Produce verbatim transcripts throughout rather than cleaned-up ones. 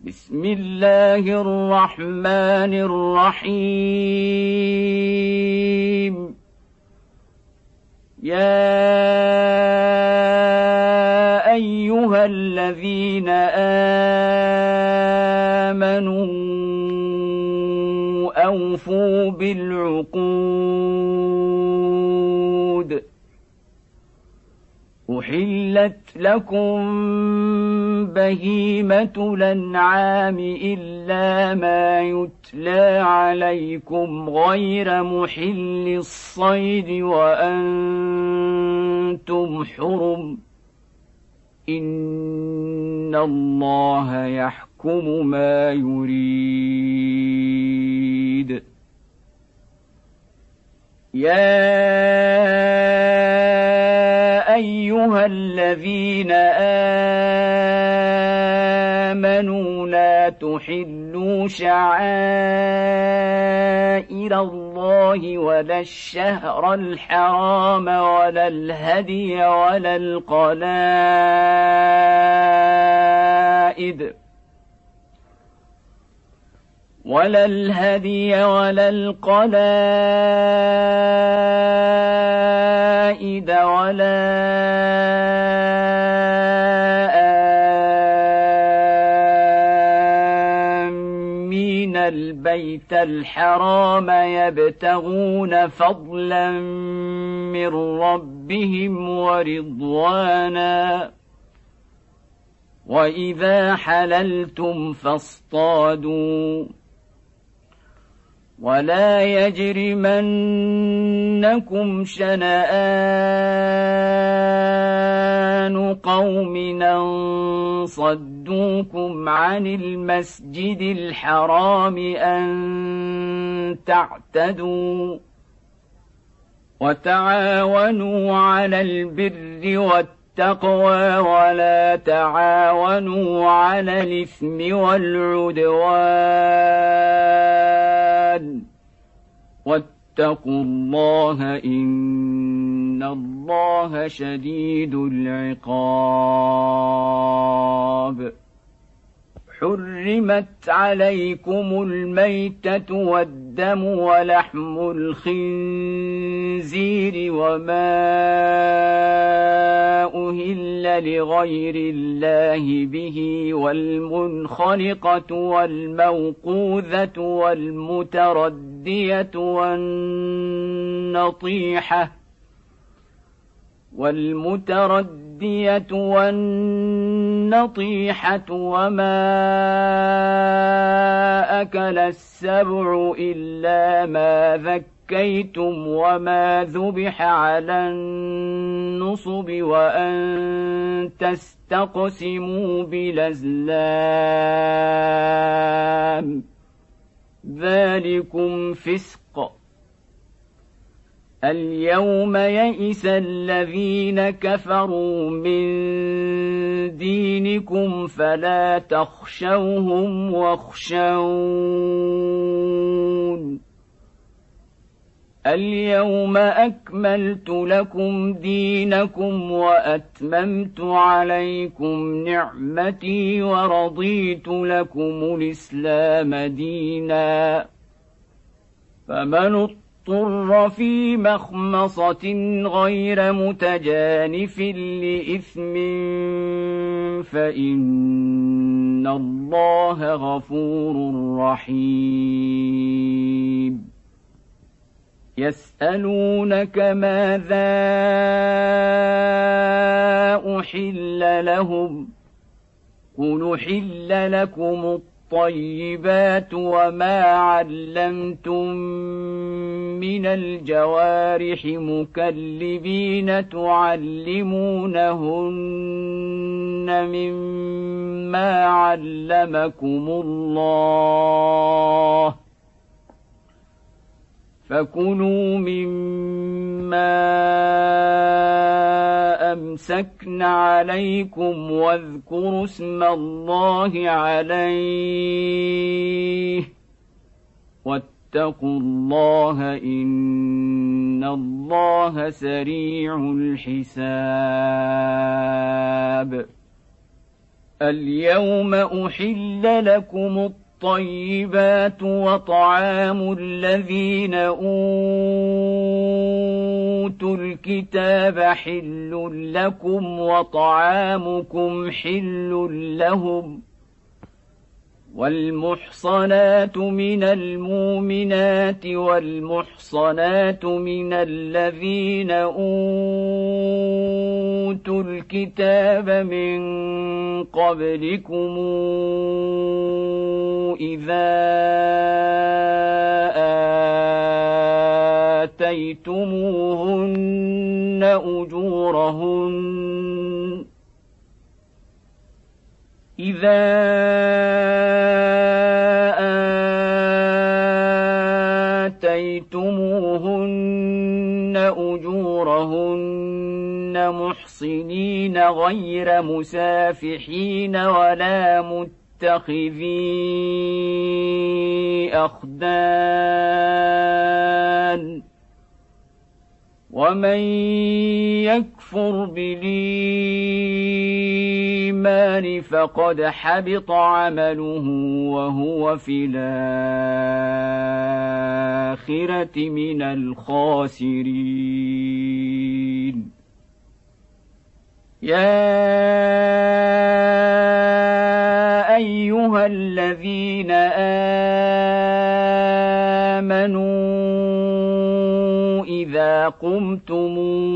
بسم الله الرحمن الرحيم يا أيها الذين آمنوا أوفوا بالعقود أحلت لكم بهيمة الأنعام إلا ما يتلى عليكم غير محل الصيد وأنتم حرم إن الله يحكم ما يريد يا أيها الذين آمنوا لا تحلوا شعائر الله ولا الشهر الحرام ولا الهدي ولا القلائد ولا الهدي ولا القلائد ولا آمين البيت الحرام يبتغون فضلا من ربهم ورضوانا وإذا حللتم فاصطادوا ولا يجرمنكم شنآن قوم أن صدوكم عن المسجد الحرام أن تعتدوا وتعاونوا على البر والتقوى ولا تعاونوا على الإثم والعدوان واتقوا الله إن الله شديد العقاب حرمت عليكم الميتة والدم ولحم الخنزير وما أهل لغير الله به والمنخنقة والموقوذة والمتردية والنطيحة والمتردية والنطيحة وما أكل السبع إلا ما ذكيتم وما ذبح على النصب وأن تستقسموا بالأزلام ذلكم فسق اليوم يئس الذين كفروا من دينكم فلا تخشوهم واخشون اليوم أكملت لكم دينكم وأتممت عليكم نعمتي ورضيت لكم الإسلام دينا فمن اضطر في مخمصة غير متجانف لإثم فإن الله غفور رحيم يسألونك ماذا أحل لهم قل أحل لكم الطيبات وما علمتم من الجوارح مكلبين تعلمونهن مما علمكم الله فكلوا مما أمسكن عليكم واذكروا اسم الله عليه واتقوا الله إن الله سريع الحساب اليوم أحل لكم الطيبات وطعام الذين أوتوا الكتاب حل لكم وطعامكم حل لهم والمحصنات من المؤمنات والمحصنات من الذين أوتوا الكتاب من قبلكم إذا آتيتموهن أجورهن إذا آتيتموهن أجورهن محصنين غير مسافحين ولا متخذي أخدان ومن يكفر بالإيمان فقد حبط عمله وهو في الآخرة من الخاسرين يا أيها الذين آمنوا إذا قمتم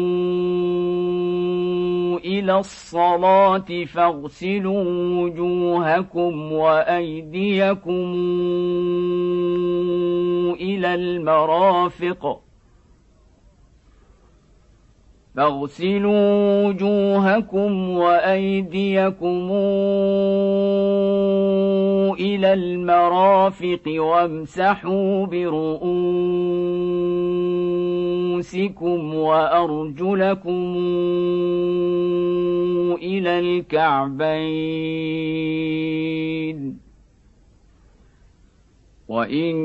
إلى الصلاة فاغسلوا وجوهكم وأيديكم إلى المرافق فاغسلوا وجوهكم وأيديكم إلى المرافق وامسحوا برؤوسكم وأرجلكم إلى الكعبين وإن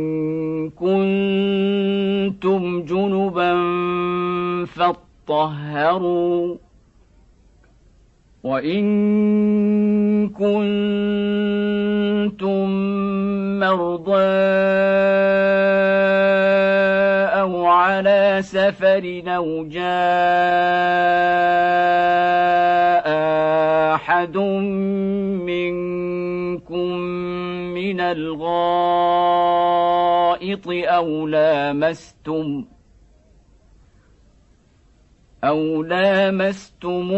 كنتم جنبا فاطهروا وإن كنتم مرضى أو على سفر أو جاء أحد منكم من الغائط أو لامستم أو لامستم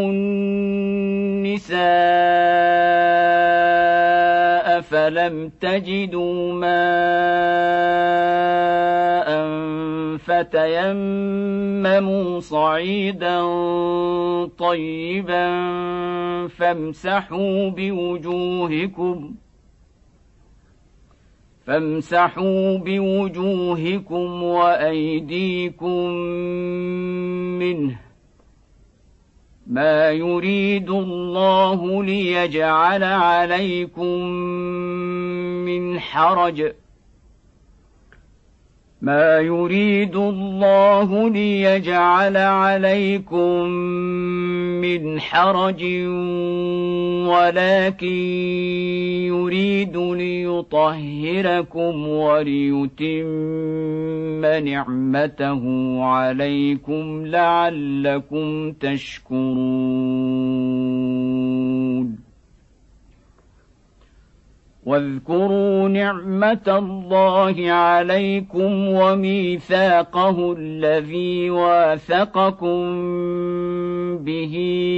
النساء فلم تجدوا ماء فتيمموا صعيدا طيبا فامسحوا بوجوهكم فامسحوا بوجوهكم وأيديكم منه ما يريد الله ليجعل عليكم من حرج ما يريد الله ليجعل عليكم من حرج ولكن يريد ليطهركم وليتم نعمته عليكم لعلكم تشكرون واذكروا نعمة الله عليكم وميثاقه الذي واثقكم به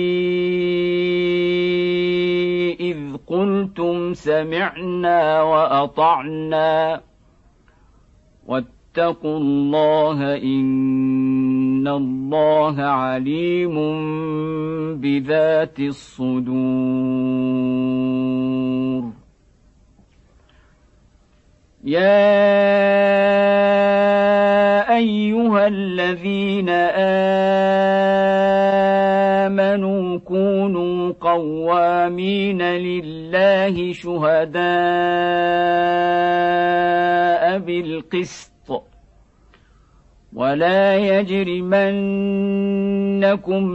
إذ قلتم سمعنا وأطعنا واتقوا الله إن الله عليم بذات الصدور يا أيها الذين آمنوا كونوا قوامين لله شهداء بالقسط ولا يجرمنكم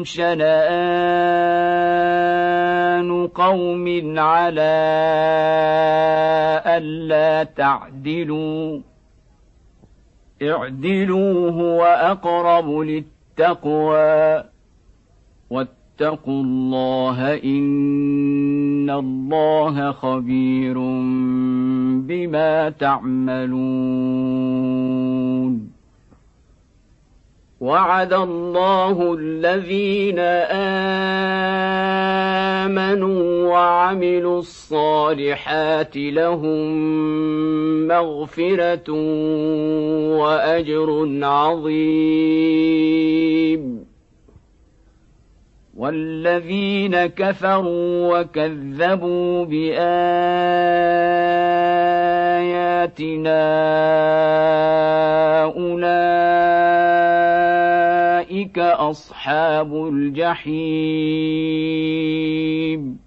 شنآن قوم على ألا تعدلوا اعدلوا هو أقرب للتقوى واتقوا الله إن الله خبير بما تعملون. وعد الله الذين آمنوا وعملوا الصالحات لهم مغفرة وأجر عظيم. والذين كفروا وكذبوا بآياتنا أولئك أصحاب الجحيم.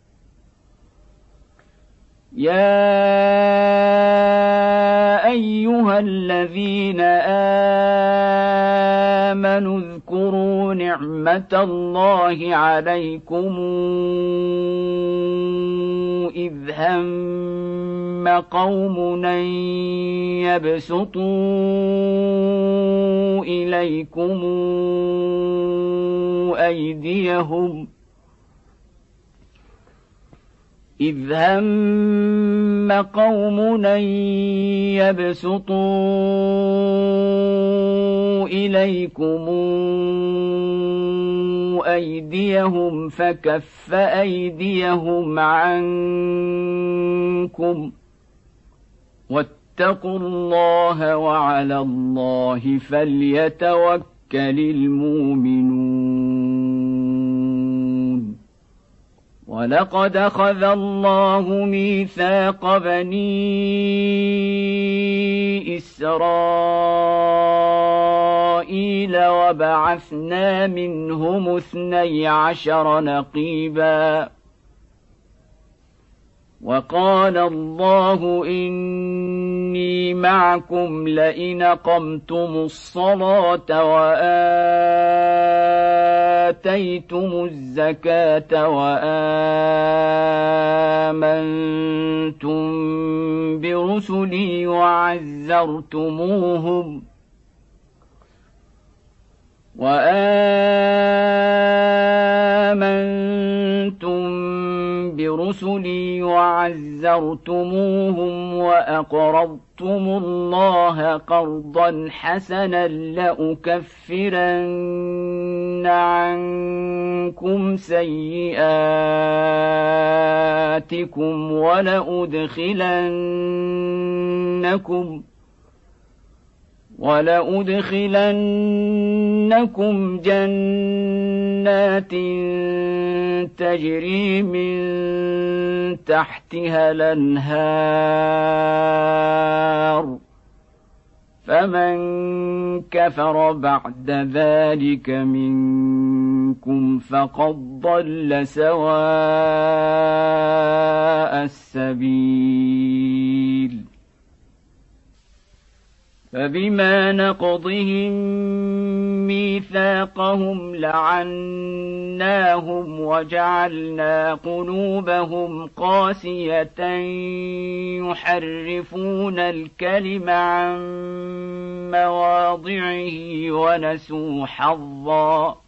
يا أيها الذين آمنوا اذكروا نعمة الله عليكم إذ هم قوم أن يبسطوا إليكم أيديهم إذ هم قوم أن يبسطوا إليكم أيديهم فكف أيديهم عنكم واتقوا الله وعلى الله فليتوكل المؤمنون. ولقد أخذ الله ميثاق بني إسرائيل وبعثنا منهم اثني عشر نقيبا وقال الله إني معكم لئن أقمتم الصلاة وآتيتم الزكاة وآمنتم برسلي وعزرتموهم وآمنتم برسلي وعزرتموهم وأقرضتم الله قرضا حسنا لأكفرن عنكم سيئاتكم ولأدخلنكم ولأدخلنكم جنات تجري من تحتها الأنهار فمن كفر بعد ذلك منكم فقد ضل سواء السبيل. فبما نقضهم ميثاقهم لعناهم وجعلنا قلوبهم قاسية يحرفون الكلم عن مواضعه ونسوا حظا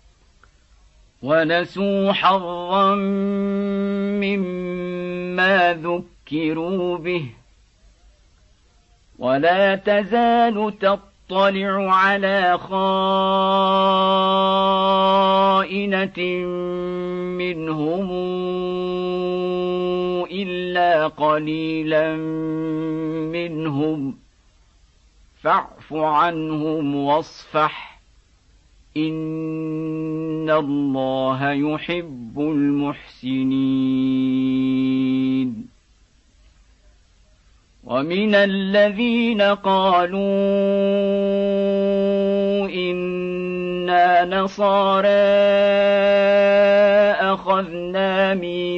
ونسوا حظا مما ذكروا به ولا تزال تطلع على خائنة منهم إلا قليلا منهم فاعف عنهم واصفح إن الله يحب المحسنين. ومن الذين قالوا إنا نصارى أخذنا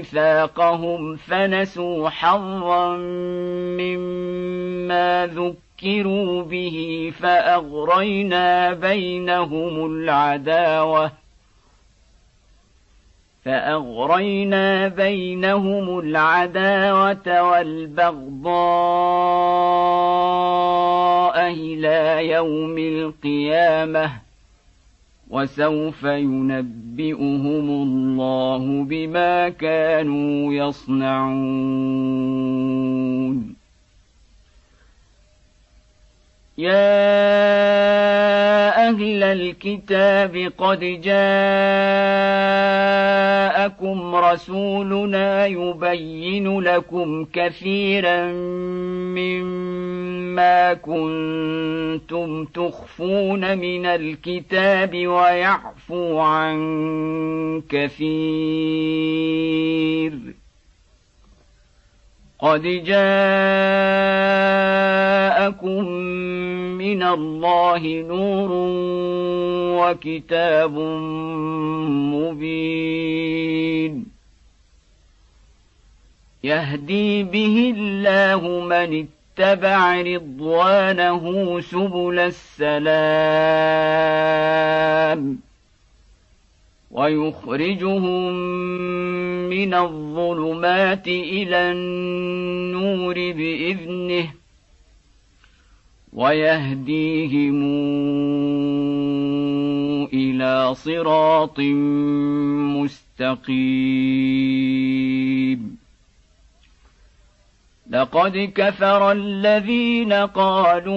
ميثاقهم فنسوا حظا مما ذكروا ذكروا به فأغرينا بينهم العداوة فأغرينا بينهم العداوة والبغضاء إلى يوم القيامة وسوف ينبئهم الله بما كانوا يصنعون يا أهل الكتاب قد جاءكم رسولنا يبين لكم كثيرا مما كنتم تخفون من الكتاب ويعفو عن كثير قد جاءكم من الله نور وكتاب مبين يهدي به الله من اتبع رضوانه سبل السلام ويخرجهم من الظلمات إلى النور بإذنه ويهديهم إلى صراط مستقيم لقد كفر الذين قالوا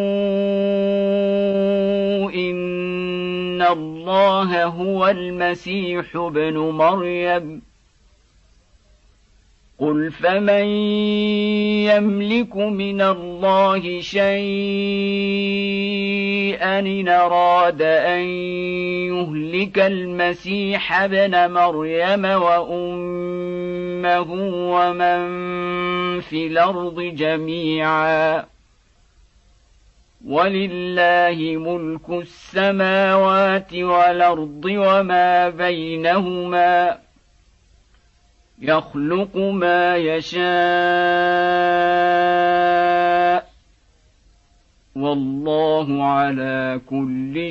إن الله هو المسيح ابن مريم قل فمن يملك من الله شيئا إن أراد أن يهلك المسيح ابن مريم وأمه ومن في الأرض جميعا ولله ملك السماوات والأرض وما بينهما يخلق ما يشاء والله على كل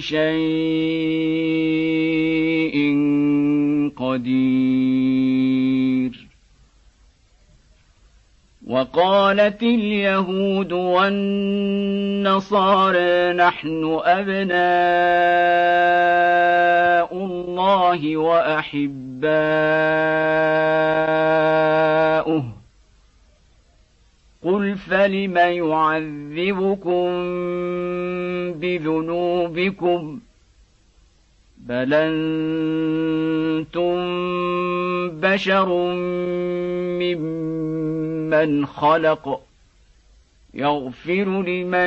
شيء قدير وقالت اليهود والنصارى نحن أبناء الله وأحباؤه قل فلم يعذبكم بذنوبكم بل أنتم بشر ممن خلق يغفر لمن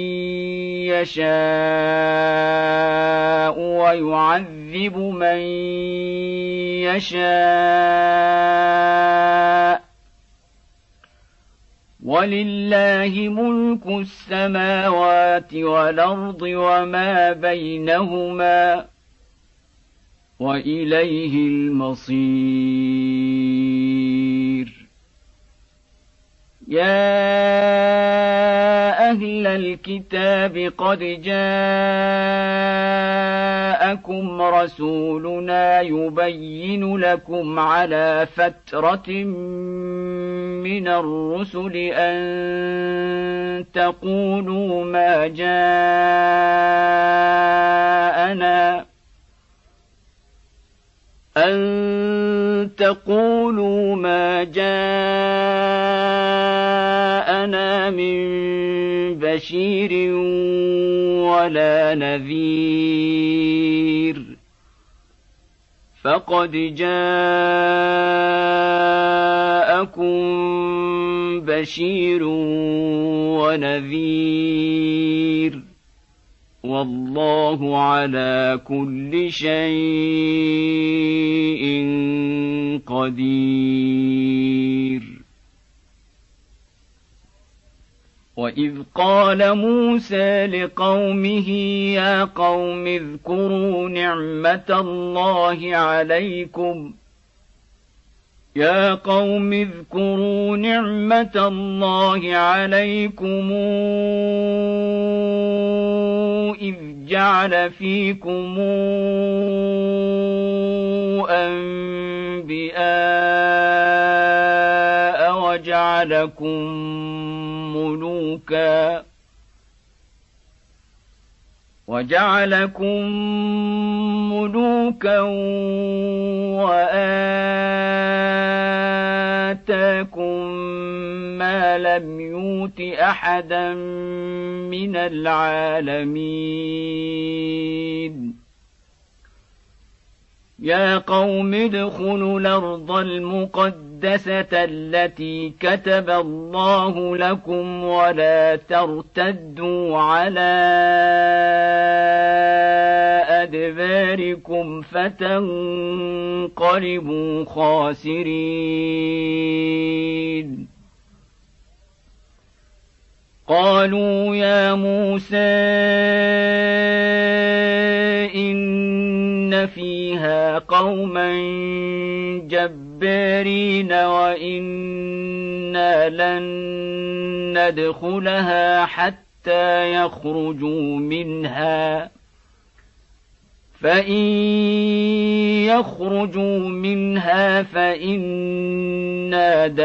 يشاء ويعذب من يشاء ولله ملك السماوات والأرض وما بينهما وإليه المصير يا أهل الكتاب قد جاءكم رسولنا يبين لكم على فترة من الرسل أن تقولوا ما جاءنا أن تقولوا ما جاءنا من بشير ولا نذير فقد جاءكم بشير ونذير والله على كل شيء قدير وإذ قال موسى لقومه يا قوم اذكروا نعمة الله عليكم يا قوم اذكروا نعمة الله عليكم إذ جعل فيكم أنبياء وجعلكم ملوكا وجعلكم ملوكا وآتاكم ما لم يؤت أحدا من العالمين يا قوم ادخلوا الأرض المقدسة التي كتب الله لكم ولا ترتدوا على أدباركم فتنقلبوا خاسرين قالوا يا موسى إن فيها قوما جبارين وإنا لن ندخلها حتى يخرجوا منها فإن يخرجوا منها فإنا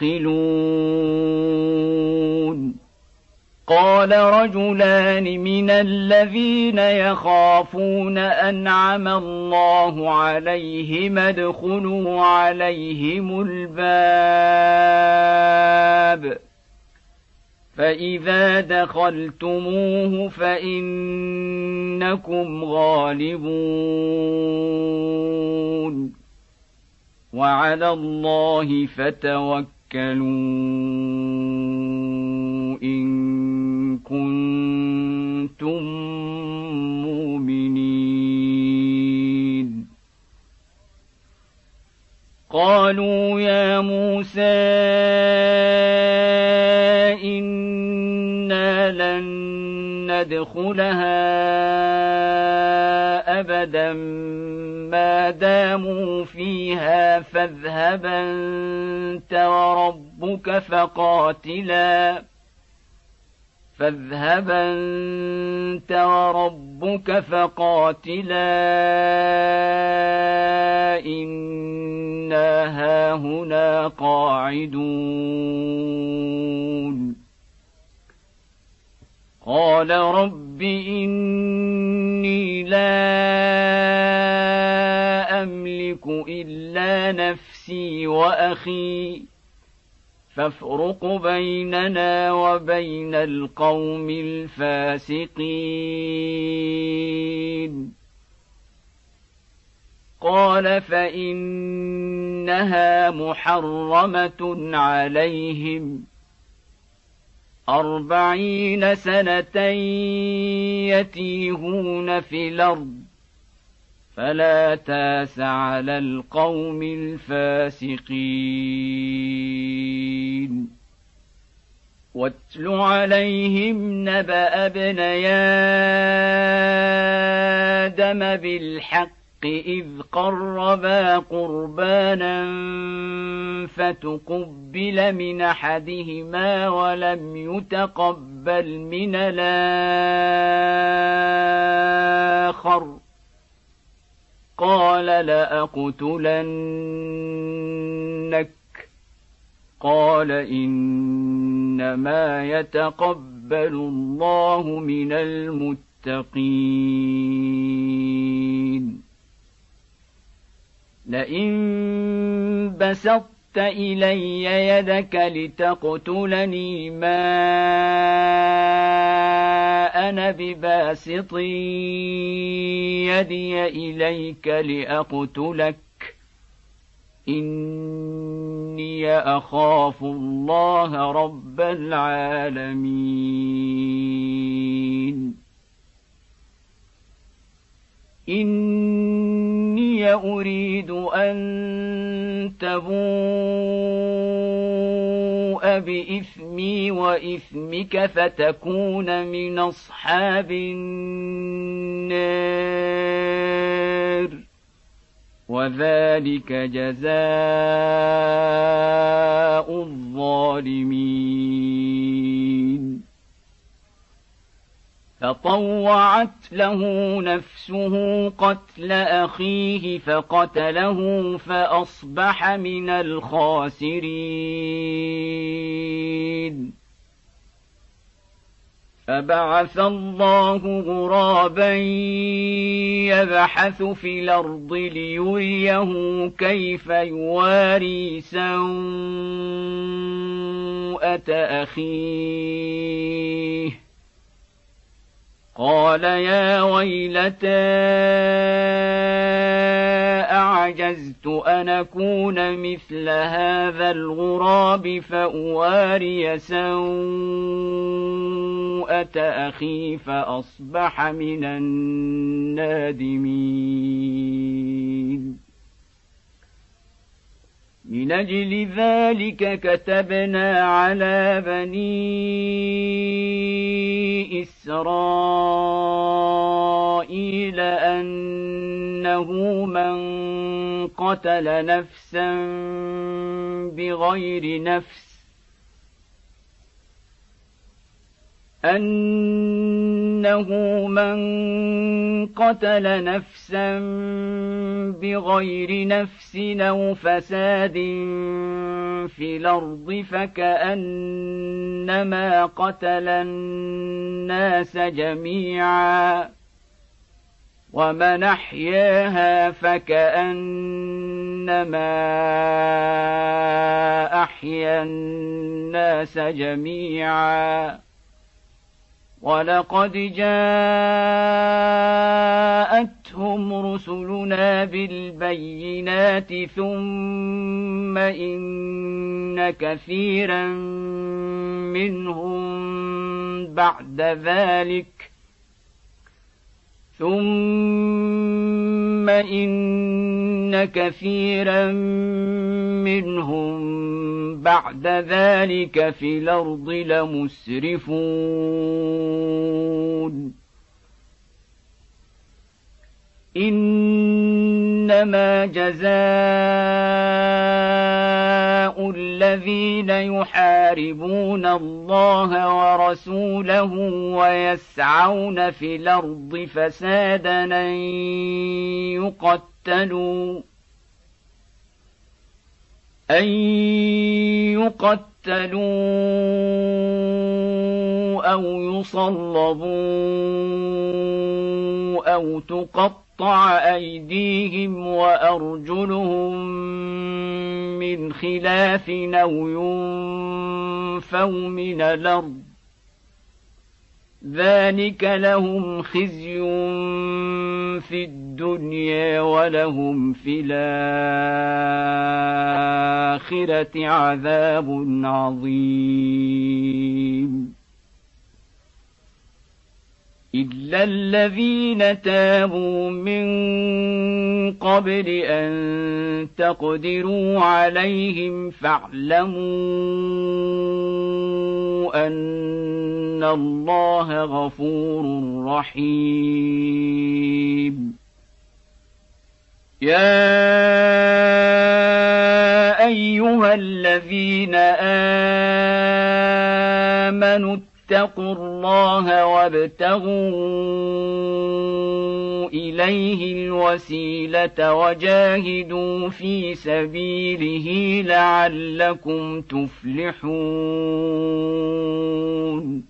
داخلون قال رجلان من الذين يخافون أنعم الله عليهم ادخلوا عليهم الباب فإذا دخلتموه فإنكم غالبون وعلى الله فتوكلوا إن كنتم مؤمنين قالوا يا موسى إنا لن ندخلها أبدا ما داموا فيها فاذهب أنت وربك فقاتلا فاذهب أنت وربك فقاتلا إنا هاهنا قاعدون قال رب إني لا أملك إلا نفسي وأخي فافرق بيننا وبين القوم الفاسقين قال فإنها محرمة عليهم أربعين سنة يتيهون في الأرض فلا تاس على القوم الفاسقين واتل عليهم نبأ ابني آدم بالحق إذ قربا قربانا فتقبل من أحدهما ولم يتقبل من الآخر قال لأقتلنك قال إنما يتقبل الله من المتقين لئن بسطت إلي يدك لتقتلني ما أنا بباسط يدي إليك لأقتلك إني أخاف الله رب العالمين إني أريد أن تبوء بإثمي وإثمك فتكون من أصحاب النار وذلك جزاء الظالمين. فطوعت له نفسه قتل أخيه فقتله فأصبح من الخاسرين. فبعث الله غرابا يبحث في الأرض ليريه كيف يواري سوءة أخيه قال يا ويلتى أعجزت أن أكون مثل هذا الغراب فأواري سوءة أخي فأصبح من النادمين. من أجل ذلك كتبنا على بني إسرائيل أنه من قتل نفسا بغير نفس أنه من قتل نفسا بغير نفس أو فساد في الأرض فكأنما قتل الناس جميعا ومن أحياها فكأنما أحيا الناس جميعا. ولقد جاءتهم رسلنا بالبينات ثم إن كثيرا منهم بعد ذلك ثم إن كثيرا منهم بعد ذلك في الأرض لمسرفون. إنما جزاء الذين يحاربون الله ورسوله ويسعون في الأرض فسادا أن يقتلوا أن يقتلوا أو يصلبوا أو تقطع أيديهم وأرجلهم من خلاف أو ينفوا من الأرض ذلك لهم خزي في الدنيا ولهم في الآخرة عذاب عظيم. إلا الذين تابوا من قبل أن تقدروا عليهم فاعلموا أن الله غفور رحيم. يا أيها الذين آمنوا اتقوا الله وابتغوا إليه الوسيلة وجاهدوا في سبيله لعلكم تفلحون.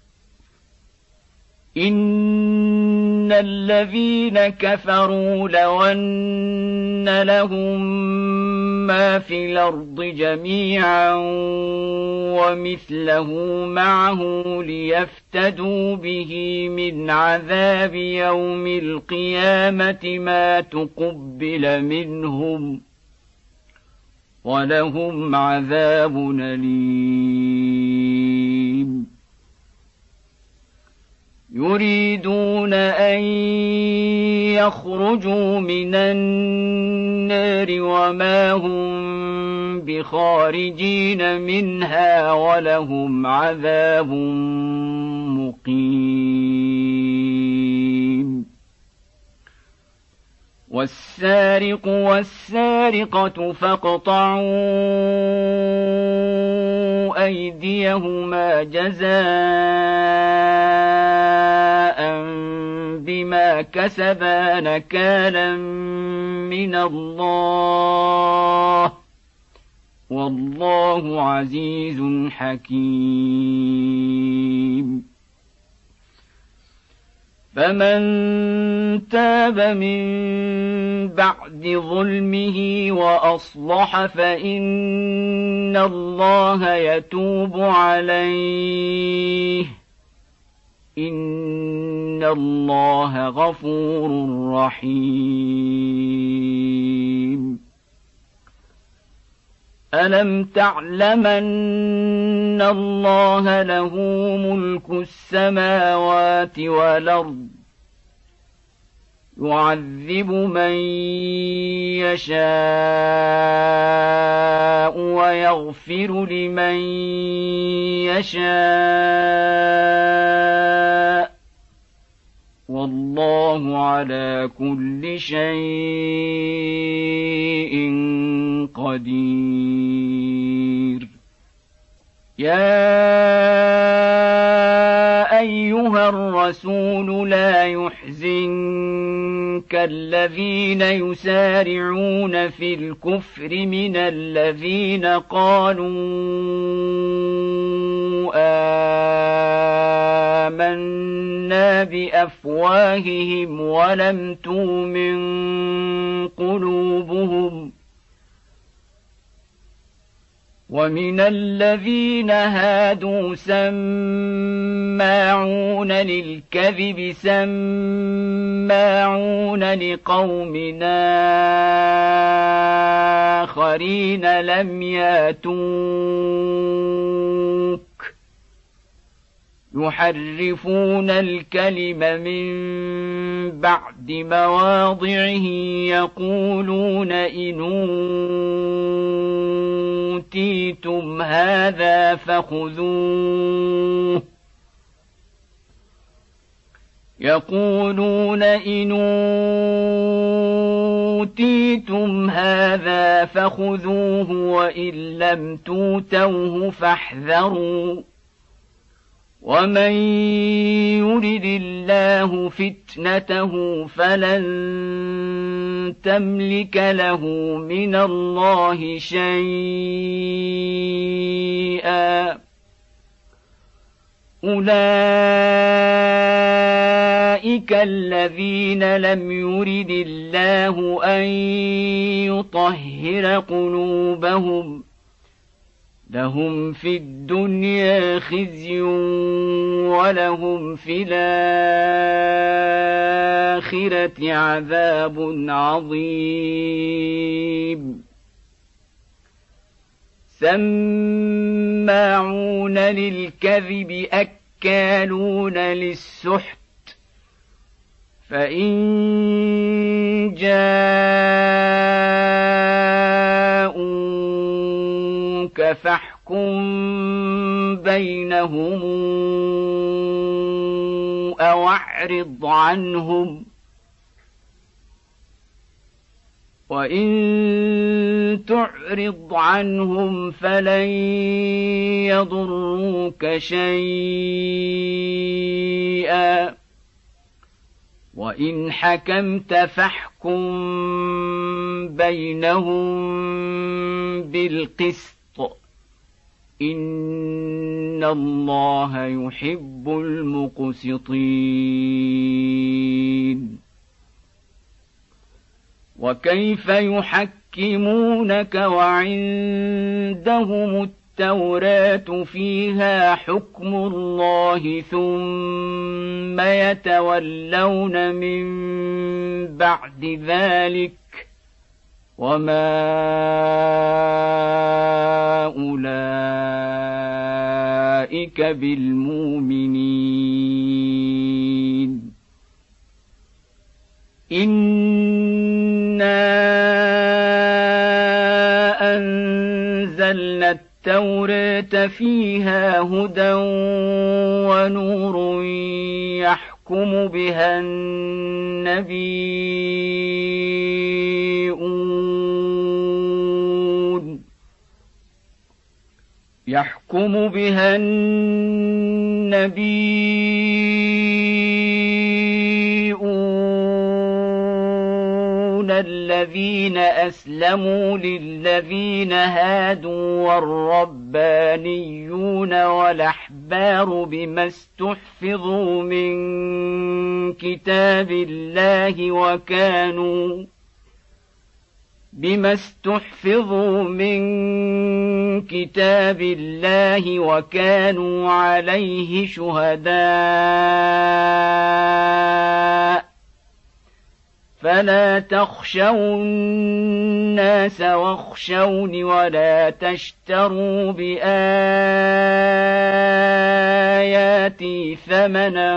إن الذين كفروا لو أن لهم ما في الأرض جميعا ومثله معه ليفتدوا به من عذاب يوم القيامة ما تقبل منهم ولهم عذاب أليم. يريدون أن يخرجوا من النار وما هم بخارجين منها ولهم عذاب مقيم. والسارق والسارقة فاقطعوا أيديهما جزاء بما كسبا نكالا من الله والله عزيز حكيم. فمن تاب من بعد ظلمه وأصلح فإن الله يتوب عليه إن الله غفور رحيم. ألم تعلمن الله له ملك السماوات والأرض يعذب من يشاء ويغفر لمن يشاء والله على كل شيء قدير. يا أيها الرسول لا يحزنك الذين يسارعون في الكفر من الذين قالوا آمنا بأفواههم ولم تؤمن قلوبهم ومن الذين هادوا سماعون للكذب سماعون لقوم آخرين لم ياتوك يحرفون الكلم من بعد مواضعه يقولون إن أوتيتم هذا فخذوه يقولون إن أوتيتم هذا فخذوه وإن لم توتوه فاحذروا ومن يرد الله فتنته فلن تملك له من الله شيئا أولئك الذين لم يرد الله أن يطهر قلوبهم لهم في الدنيا خزي ولهم في الآخرة عذاب عظيم. سماعون للكذب أكالون للسحت فإن جاءوك فاحكم بينهم أو أعرض عنهم وإن تعرض عنهم فلن يضروك شيئا وإن حكمت فاحكم بينهم بالقسط إن الله يحب المقسطين. وكيف يحكمونك وعندهم التوراة فيها حكم الله ثم يتولون من بعد ذلك وما أولئك بالمؤمنين. إنا أنزلنا التوراة فيها هدى ونور يحكم يحكم بها النبيون الذين أسلموا للذين هادوا والصابئين والصابئات والصابئات والصابئين والصابئات والصابئين والصابئين والصابئات والصابئين والصابئين والصابئين والصابئين والصابئين والصابئين والصابئين والصابئين والصابئين والصابئين يحكم بها النبيون الذين أسلموا للذين هادوا والربانيون والأحبار بما استحفظوا من كتاب الله وكانوا بما استحفظوا من كتاب الله وكانوا عليه شهداء فلا تخشوا الناس واخشوني ولا تشتروا بآياتي ثمنا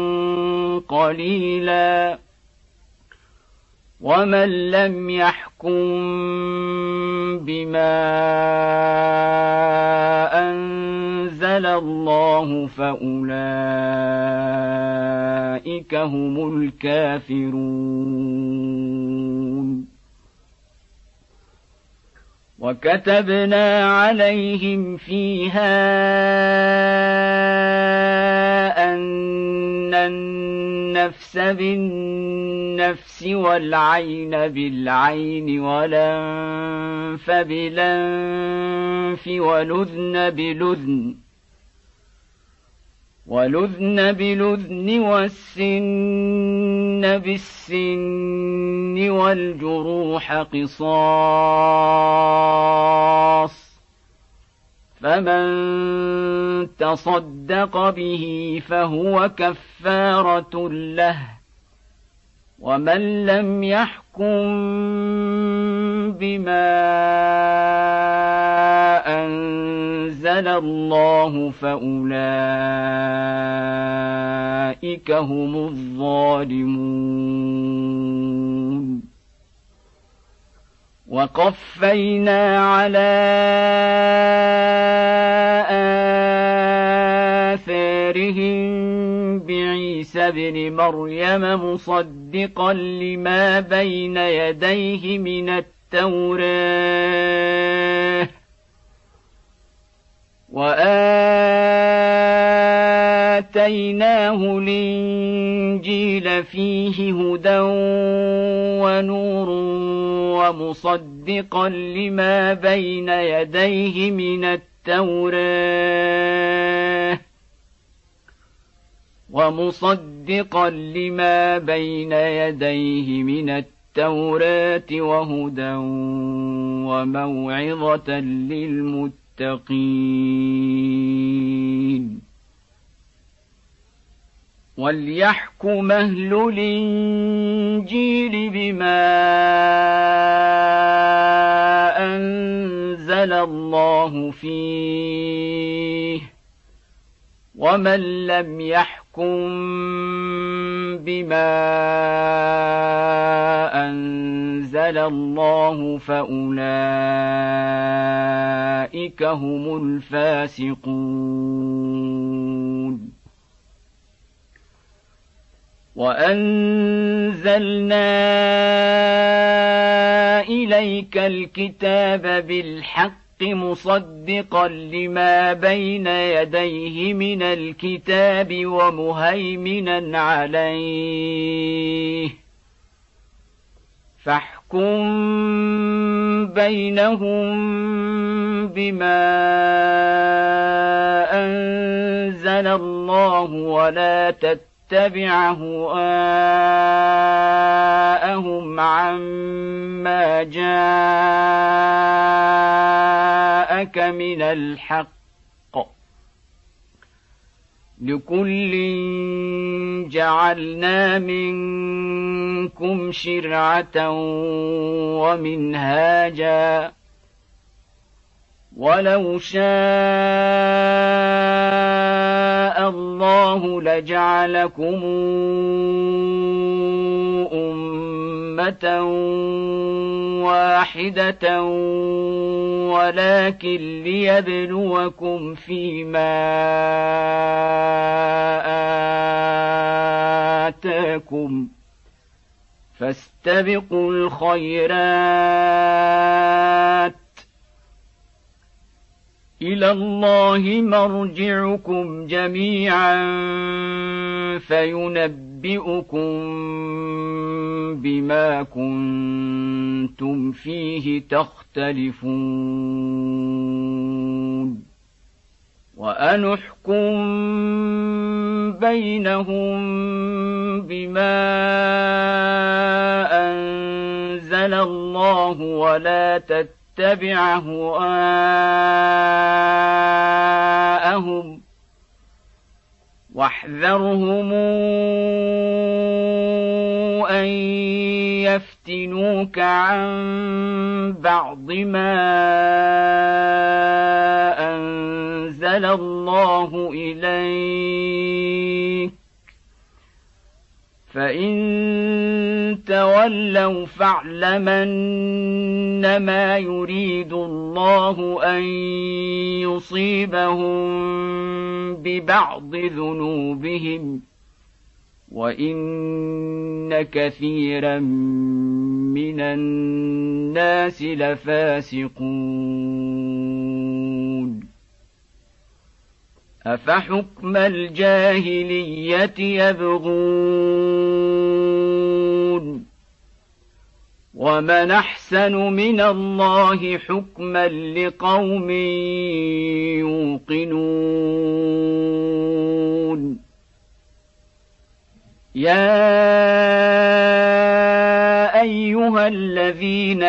قليلا ومن لم يحكم بما أنزل الله فأولئك هم الكافرون. وكتبنا عليهم فيها أن النفس بالنفس والعين بالعين والأنف بالأنف والأذن بالأذن والأذن بالأذن والسن بالسن والجروح قصاص فمن تصدق به فهو كفارة له ومن لم يحكم بما أنزل الله فأولئك هم الظالمون. وقفينا على آثارهم بعيسى ابن مريم مصدقا لما بين يديه من التوراة وآتيناه الإنجيل فيه هدى ونور ومصدقا لما بين يديه من التوراة ومصدقا لما بين يديه من التوراة وهدى وموعظة للمتقين. وليحكم أهل الإنجيل بما أنزل الله فيه ومن لم يحكم بما أنزل الله فأولئك هم الفاسقون. وأنزلنا إليك الكتاب بالحق مصدقا لما بين يديه من الكتاب ومهيمنا عليه فاحكم بينهم بما أنزل الله ولا تتبع اتبع هواءهم عما جاءك من الحق لكل جعلنا منكم شرعة ومنهاجا ولو شاء الله لجعلكم أمة واحدة ولكن ليبلوكم فيما آتاكم فاستبقوا الخيرات إلى الله مرجعكم جميعا فينبئكم بما كنتم فيه تختلفون وأن احكم بينهم بما أنزل الله ولا تتبع هواءهم واحذرهم أن يفتنوك عن بعض ما أنزل الله إليك فإن تولوا فاعلم أنما يريد الله أن يصيبهم ببعض ذنوبهم وإن كثيرا من الناس لفاسقون أفحكم الجاهلية يبغون ومن أحسن من الله حكما لقوم يوقنون يا أيها الذين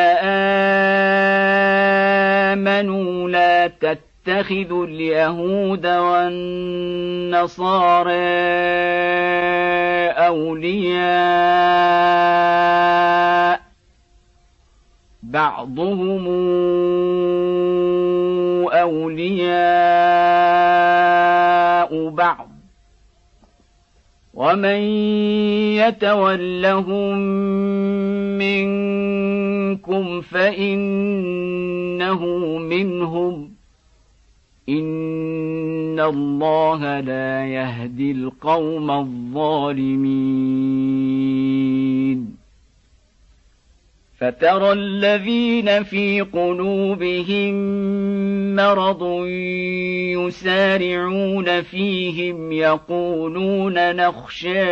آمنوا لا تتخذوا اليهود والنصارى أولياء بعضهم أولياء بعض ومن يتولهم منكم فإنه منهم إن الله لا يهدي القوم الظالمين فترى الذين في قلوبهم مرض يسارعون فيهم يقولون نخشى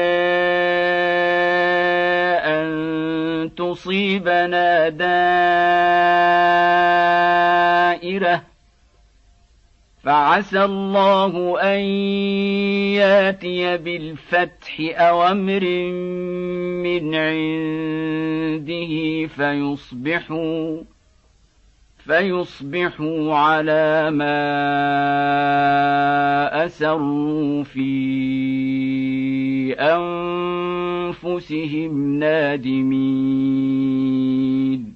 أن تصيبنا دائرة فعسى الله أن ياتي بالفتح أو أمر من عنده فيصبحوا فيصبحوا على ما أسروا في أنفسهم نادمين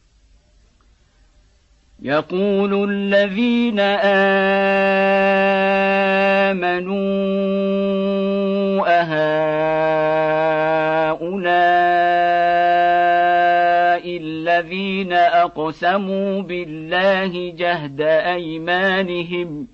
يقول الذين آمنوا أهؤلاء الذين أقسموا بالله جهد أيمانهم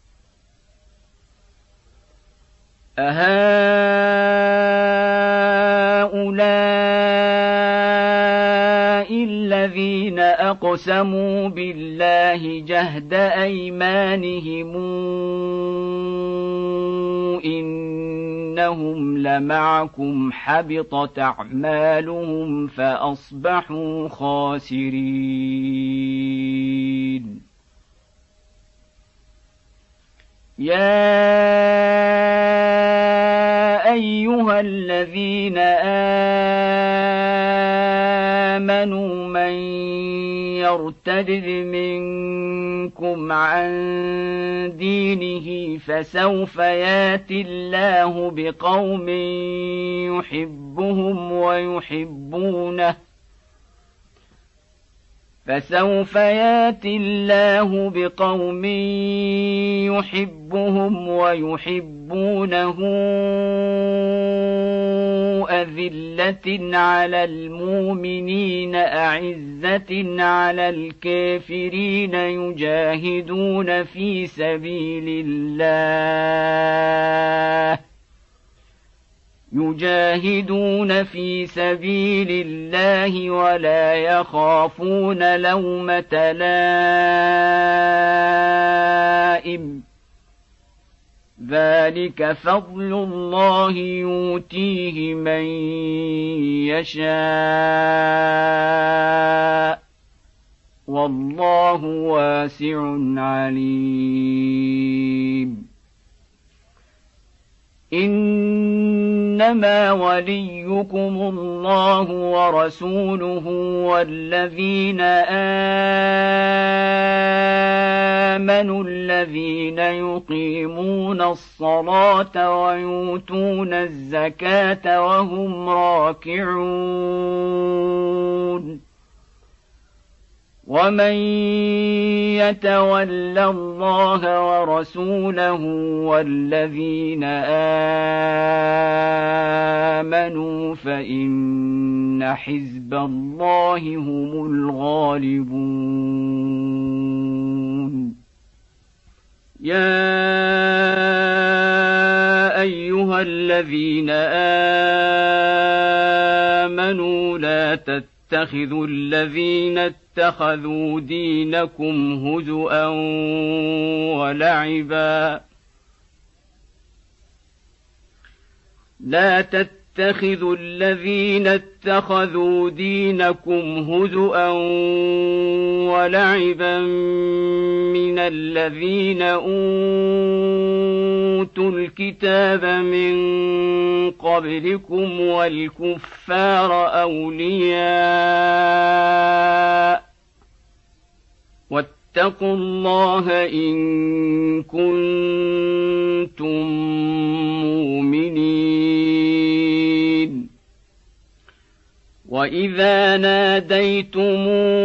أهؤلاء الذين أقسموا بالله جهد أيمانهم إنهم لمعكم حبطت أعمالهم فأصبحوا خاسرين يا أيها الذين آمنوا من يرتد منكم عن دينه فسوف ياتي الله بقوم يحبهم ويحبونه فسوف ياتي الله بقوم يحبهم ويحبونه أذلة على المؤمنين أعزة على الكافرين يجاهدون في سبيل الله يجاهدون في سبيل الله ولا يخافون لومة لائم ذلك فضل الله يؤتيه من يشاء والله واسع عليم إنما وليكم الله ورسوله والذين آمنوا الذين يقيمون الصلاة ويؤتون الزكاة وهم راكعون ومن يتول الله ورسوله والذين آمنوا فإن حزب الله هم الغالبون يا أيها الذين آمنوا لا تتخذوا الذين اتخذوا دينكم هزؤا ولعبا لا تتخذوا الذين اتخذوا دينكم هزؤا ولعبا من الذين أوتوا الكتاب من قبلكم والكفار أولياء واتقوا الله إن كنتم مؤمنين وإذا ناديتم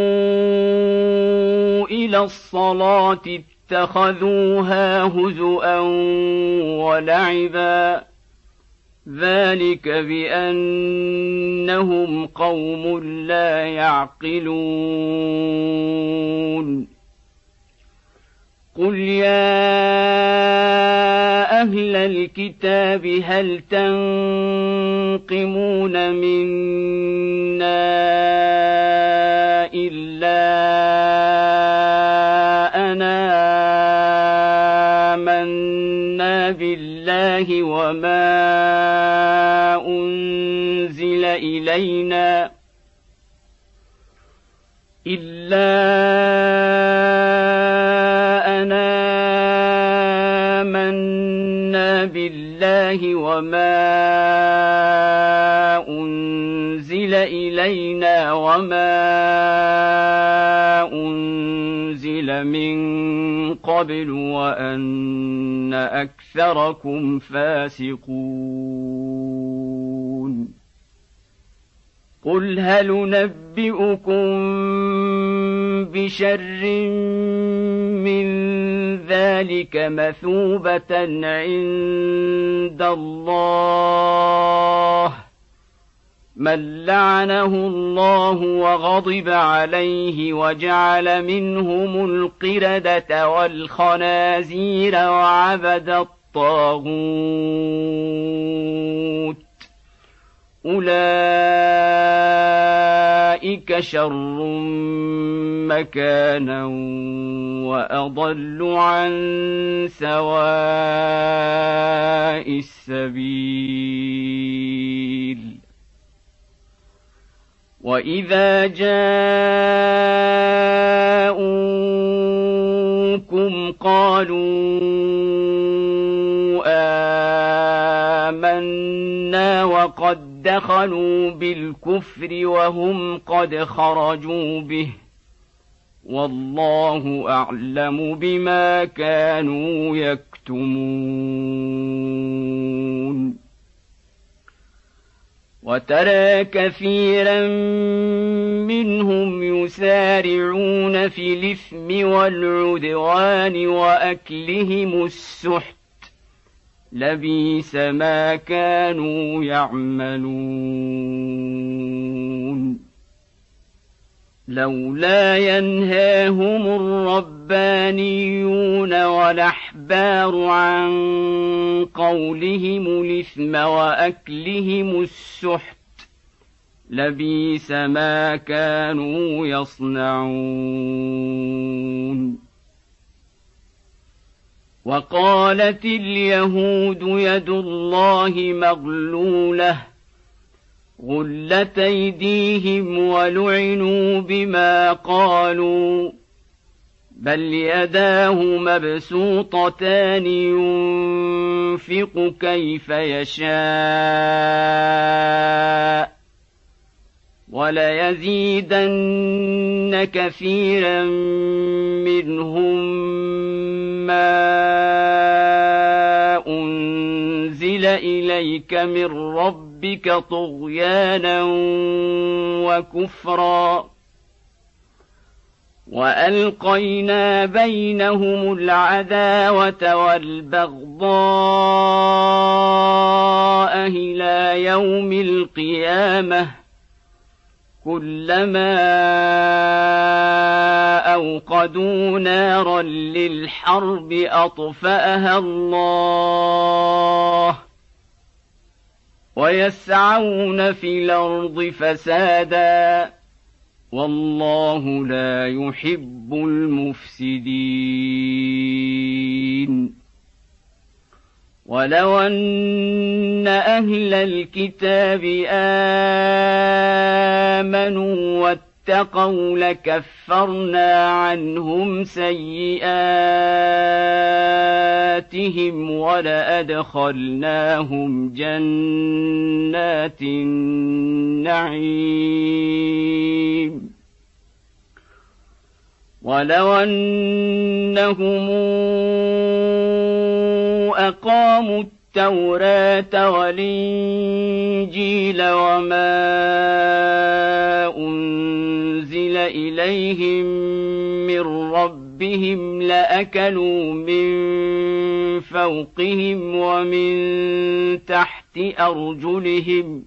إلى الصلاة اتخذوها هزؤا ولعبا ذلك بأنهم قوم لا يعقلون قل يا أهل الكتاب هل تنقمون منا إلا أنا آمنا بالله وما أنزل إلينا إلا أنا آمنا بالله وما أنزل إلينا وما أنزل من قبل وأن أكثركم فاسقون قل هل ننبئكم بشر من ذلك مثوبة عند الله من لعنه الله وغضب عليه وجعل منهم القردة والخنازير وعبد الطاغوت أولئك شر مكانا وأضل عن سواء السبيل وإذا جاءوكم قالوا آمنا وقد دخلوا بالكفر وهم قد خرجوا به والله أعلم بما كانوا يكتمون وترى كثيرا منهم يسارعون في الإثم والعدوان وأكلهم السحت لبئس ما كانوا يعملون لولا ينهاهم الربانيون والأحبار عن قولهم الإثم وأكلهم السحت لبئس ما كانوا يصنعون. وقالت اليهود يد الله مغلولة غلت أيديهم ولعنوا بما قالوا بل يداه مبسوطتان ينفق كيف يشاء وليزيدن كثيرا منهم ما أنزل إليك من ربك طغيانا وكفرا وألقينا بينهم العداوة والبغضاء إلى يوم القيامة كلما أوقدوا نارا للحرب أطفأها الله ويسعون في الأرض فسادا والله لا يحب المفسدين. ولو أن أهل الكتاب آمنوا واتقوا لكفرنا عنهم سيئاتهم ولأدخلناهم جنات النعيم. ولو أنهم أقاموا التوراة والإنجيل وما أنزل إليهم من ربهم لأكلوا من فوقهم ومن تحت أرجلهم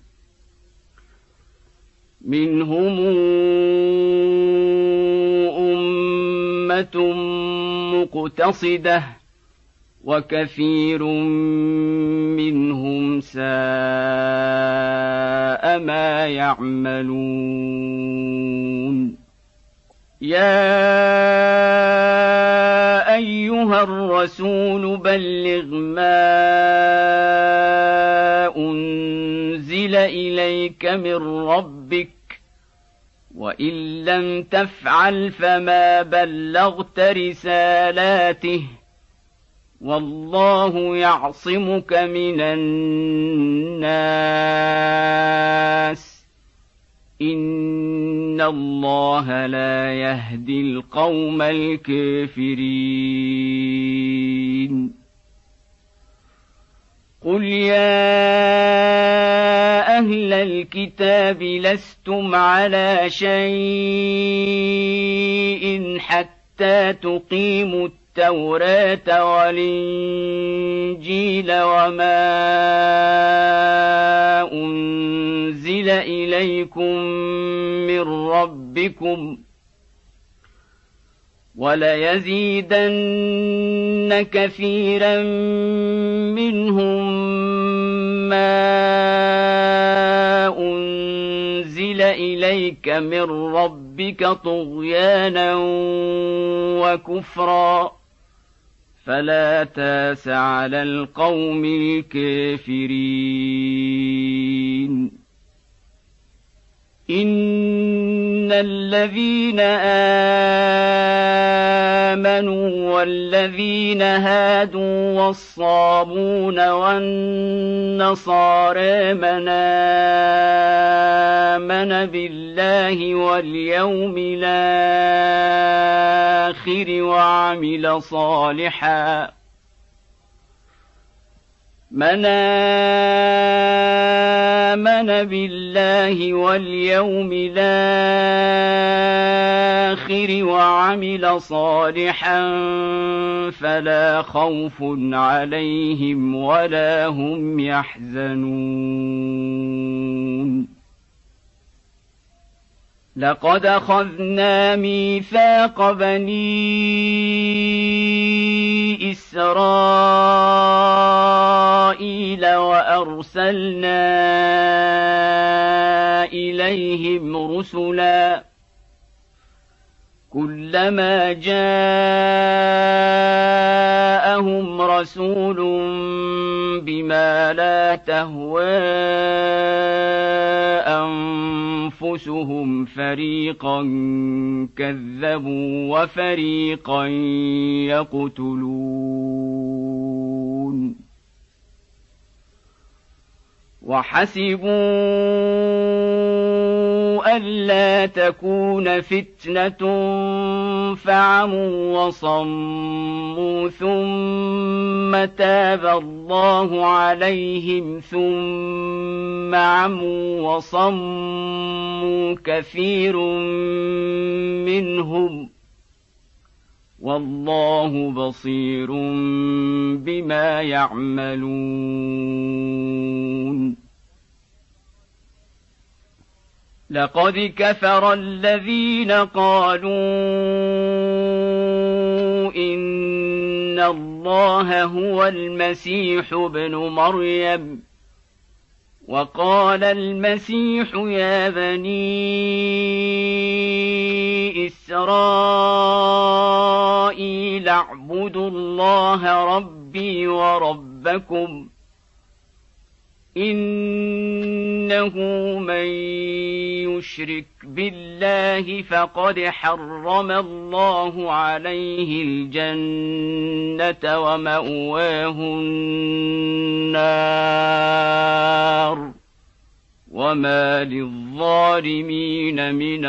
منهم أمة مقتصدة وكثير منهم ساء ما يعملون. يا أيها الرسول بلغ ما أنزل إليك من ربك وإن لم تفعل فما بلغت رسالاته والله يعصمك من الناس إن الله لا يهدي القوم الكافرين. قل يا أهل الكتاب لستم على شيء حتى تقيموا التوراة والإنجيل وما أنزل إليكم من ربكم وليزيدن كثيرا منهم ما أنزل إليك من ربك طغيانا وكفرا فلا تاس على القوم الكافرين. إن الذين آمنوا والذين هادوا والصابون والنصارى من آمن بالله واليوم الآخر وعمل صالحا من آمن بالله واليوم الآخر وعمل صالحا فلا خوف عليهم ولا هم يحزنون. لقد أخذنا ميثاق بني إسرائيل وأرسلنا إليهم رسلا كلما جاءهم رسول بما لا تهوى أنفسهم فريقا كذبوا وفريقا يقتلون وحسبوا ألا تكون فتنة فعموا وصموا ثم تاب الله عليهم ثم عموا وصموا كثير منهم والله بصير بما يعملون لقد كفر الذين قالوا إن الله هو المسيح ابن مريم وقال المسيح يا بني إسرائيل اعبدوا الله ربي وربكم إنه من يشرك بالله فقد حرم الله عليه الجنة ومأواه النار وما للظالمين من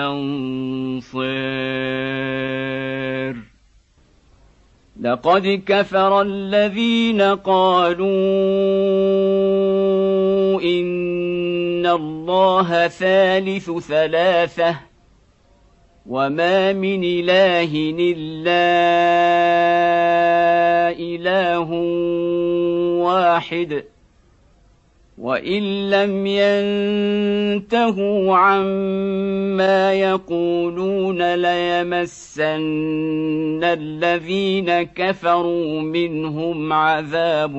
أنصار لقد كفر الذين قالوا إن الله ثالث ثلاثة وما من إله إلا إله واحد وإن لم ينتهوا عما يقولون ليمسن الذين كفروا منهم عذاب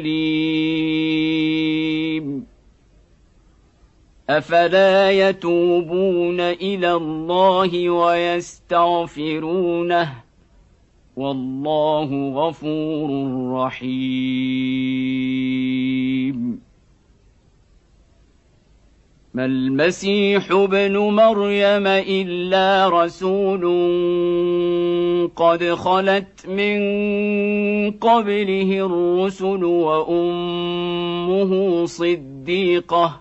أليم أفلا يتوبون إلى الله ويستغفرونه والله غفور رحيم ما المسيح ابن مريم إلا رسول قد خلت من قبله الرسل وأمه صديقة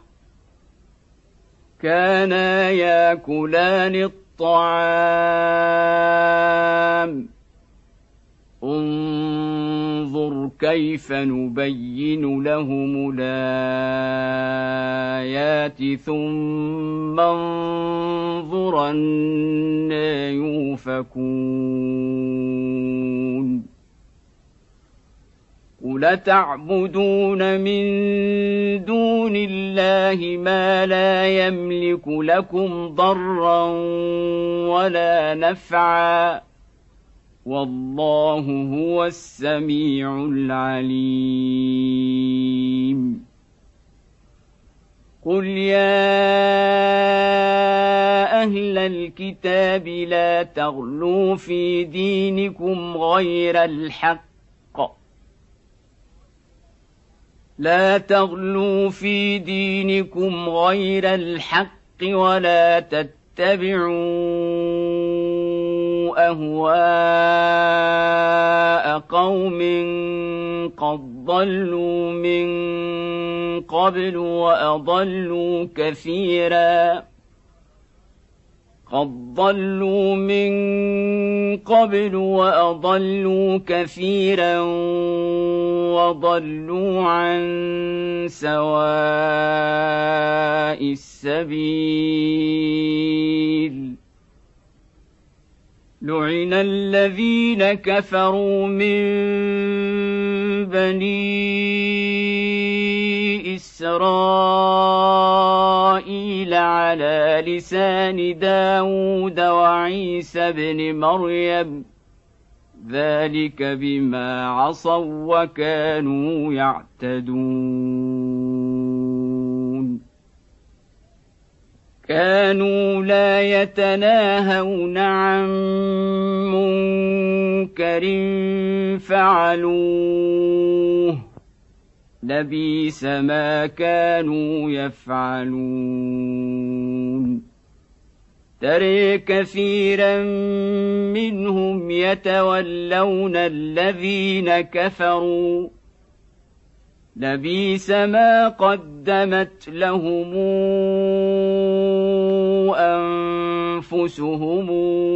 كانا ياكلان الطعام انظر كيف نبين لهم الآيات ثم انظر أنى يؤفكون قل تعبدون من دون الله ما لا يملك لكم ضرا ولا نفعا والله هو السميع العليم قل يا أهل الكتاب لا تغلوا في دينكم غير الحق لا تغلوا في دينكم غير الحق ولا تتبعوا أهواء قوم قد ضلوا من قبل وأضلوا كثيرا قد ضلوا من قبل وأضلوا كثيرا وضلوا عن سواء السبيل لعن الذين كفروا من بني إسرائيل على لسان داود وعيسى بن مريم ذلك بما عصوا وكانوا يعتدون كانوا لا يتناهون عن منكر فعلوه لبئس ما كانوا يفعلون ترى كثيرا منهم يتولون الذين كفروا لبئس ما قدمت لهم أنفسهم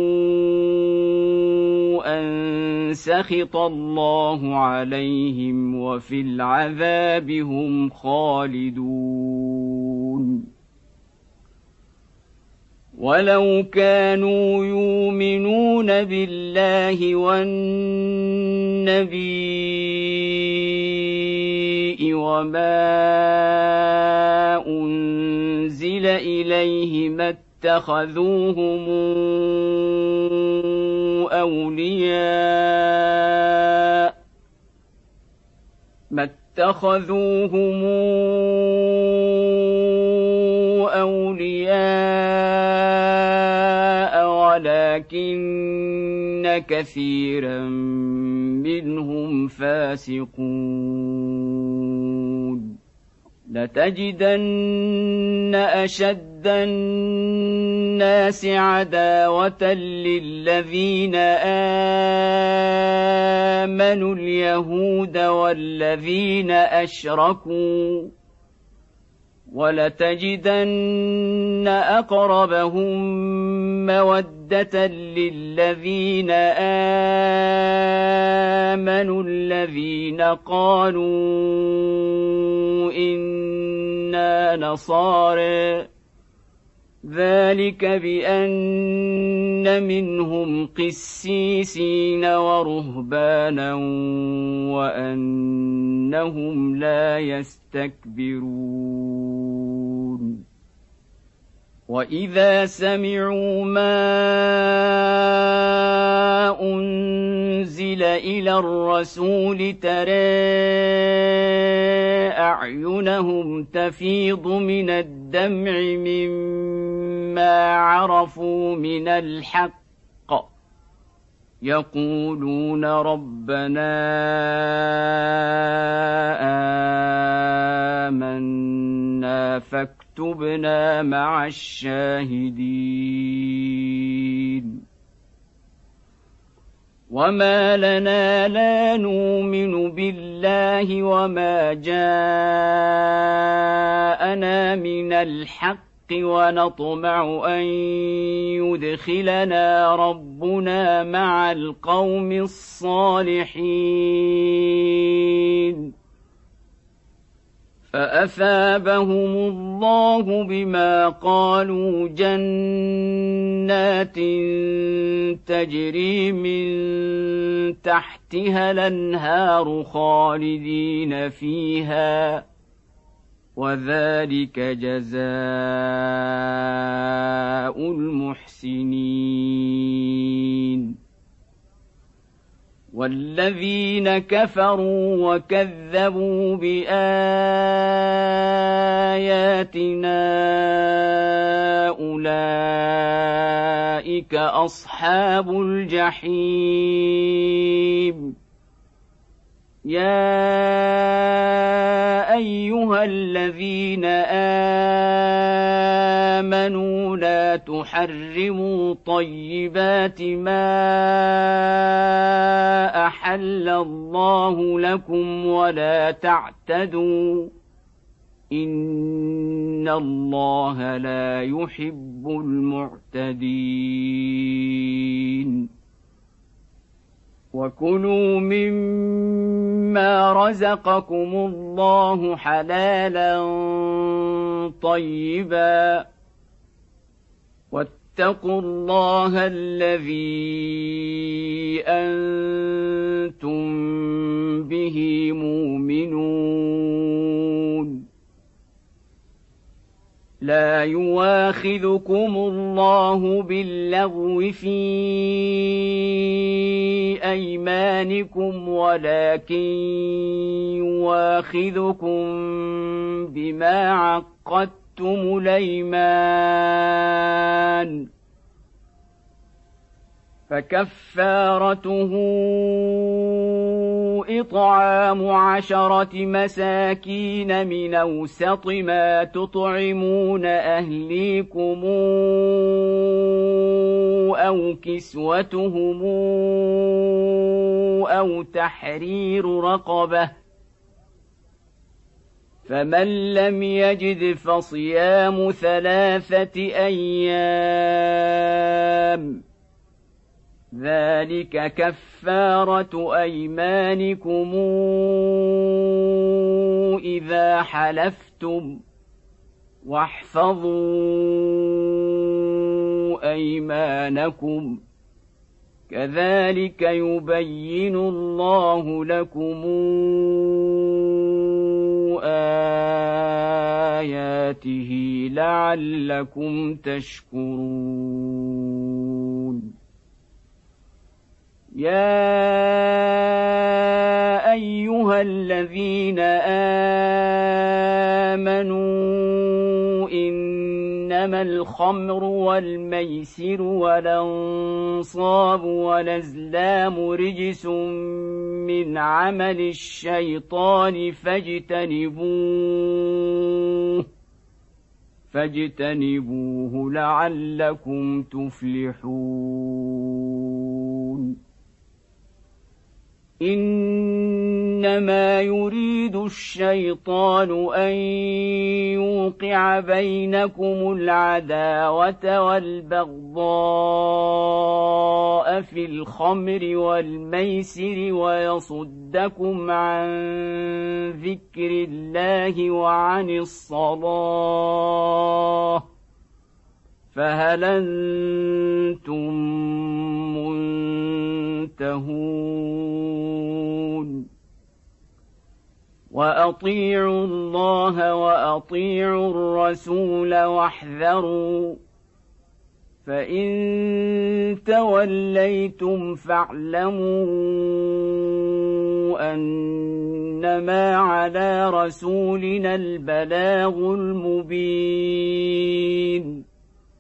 أن سخط الله عليهم وفي العذاب هم خالدون ولو كانوا يؤمنون بالله والنبي وما أنزل إليه ما اتخذوهم أولياء ما اتخذوهم أولياء ولكن كثيرا منهم فاسقون لتجدن أشد الناس عداوة للذين آمنوا اليهود والذين أشركوا ولتجدن أقربهم مودة للذين آمنوا الذين قالوا إنا نصارى ذلك بأن منهم قسيسين ورهبانا وأنهم لا يستكبرون وإذا سمعوا ما أنزل إلى الرسول ترى أعينهم تفيض من الدمع مما عرفوا من الحق يقولون ربنا آمنا فاكتبنا مع الشاهدين وما لنا لا نؤمن بالله وما جاءنا من الحق ونطمع أن يدخلنا ربنا مع القوم الصالحين فأثابهم الله بما قالوا جنات تجري من تحتها الأنهار خالدين فيها وذلك جزاء المحسنين والذين كفروا وكذبوا بآياتنا أولئك أصحاب الجحيم يا أيها الذين آمنوا لا تحرموا طيبات ما أحل الله لكم ولا تعتدوا إن الله لا يحب المعتدين وكلوا مما رزقكم الله حلالا طيبا واتقوا الله الذي أنتم به مؤمنون لا يواخذكم الله باللغو في أيمانكم ولكن يواخذكم بما عقدتم حلفتم الأيمان فكفارته إطعام عشرة مساكين من أوسط ما تطعمون أهليكم أو كسوتهم أو تحرير رقبة فمن لم يجد فصيام ثلاثة أيام ذلك كفارة أيمانكم إذا حلفتم واحفظوا أيمانكم كذلك يبين الله لكم آياته لعلكم تشكرون يا أيها الذين آمنوا إنما الخمر والميسر والأنصاب والأزلام رجس من عمل الشيطان فاجتنبوه فاجتنبوه لعلكم تفلحون إنما يريد الشيطان أن يوقع بينكم العداوة والبغضاء في الخمر والميسر ويصدكم عن ذكر الله وعن الصلاة فهل أنتم منتهون وأطيعوا الله وأطيعوا الرسول واحذروا فإن توليتم فاعلموا أنما على رسولنا البلاغ المبين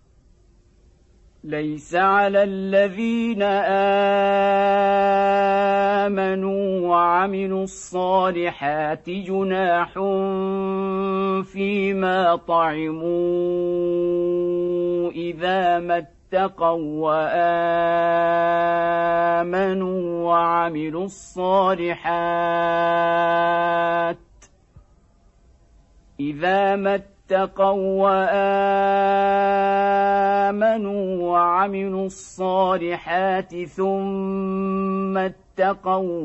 ليس على الذين آمنوا وعملوا الصالحات جناح فيما طعموا إذا ما اتقوا وآمنوا وعملوا الصالحات إذا ما اتقوا وآمنوا وعملوا الصالحات ثم اتقوا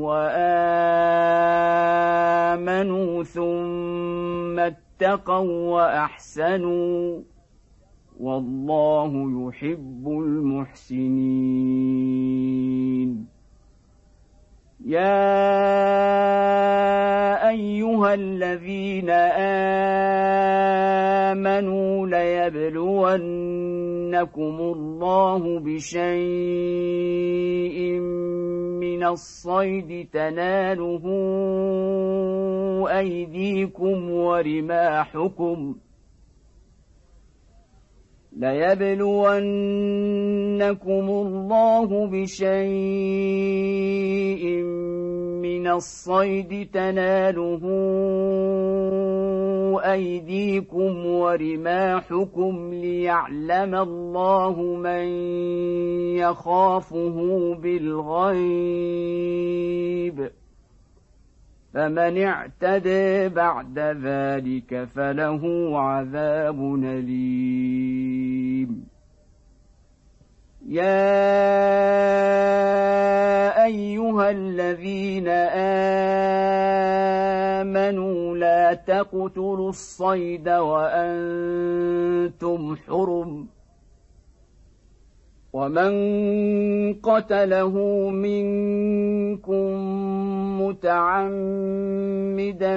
وآمنوا ثم اتقوا وأحسنوا والله يحب المحسنين يا أيها الذين آمنوا ليبلونكم الله بشيء من الصيد تناله أيديكم ورماحكم ليبلونكم الله بشيء من الصيد تناله أيديكم ورماحكم ليعلم الله من يخافه بالغيب فمن اعتدى بعد ذلك فله عذاب أليم يا أيها الذين آمنوا لا تقتلوا الصيد وأنتم حرم ومن قتله منكم متعمدا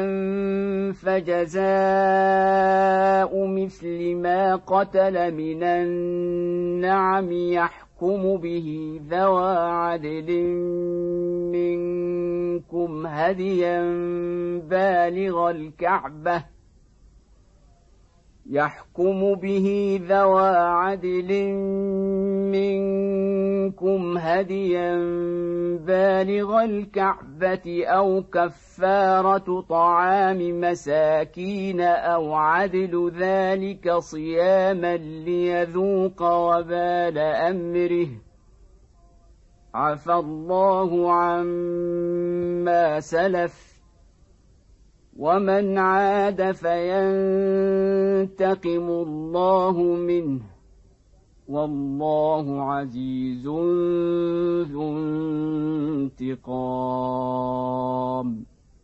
فجزاء مثل ما قتل من النعم يحكم به ذوى عدل منكم هديا بالغ الكعبة يحكم به ذوى عدل منكم هديا بالغ الكعبة أو كفارة طعام مساكين أو عدل ذلك صياما ليذوق وبال أمره عفى الله عما سلف ومن عاد فينتقم الله منه والله عزيز ذو انتقام.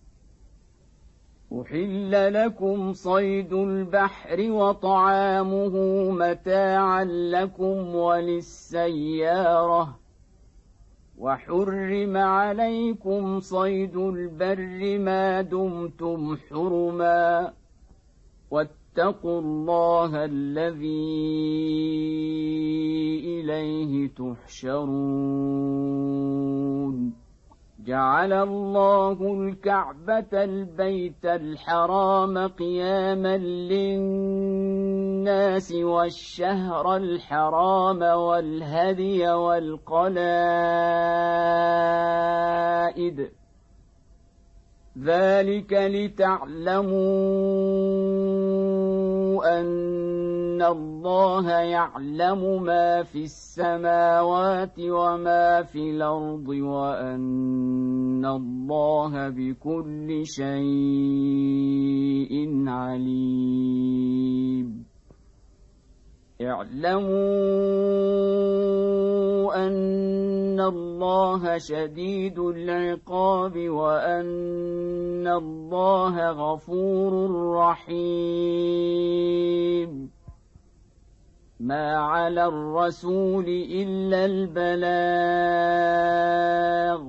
أحل لكم صيد البحر وطعامه متاعا لكم وللسيارة وحرم عليكم صيد البر ما دمتم حرما واتقوا الله الذي إليه تحشرون. جعل الله الكعبة البيت الحرام قياما للناس والشهر الحرام والهدي والقلائد ذلك لتعلموا أن الله يعلم ما في السماوات وما في الأرض وأن الله بكل شيء عليم. اعلموا أن الله شديد العقاب وأن الله غفور رحيم. ما على الرسول إلا البلاغ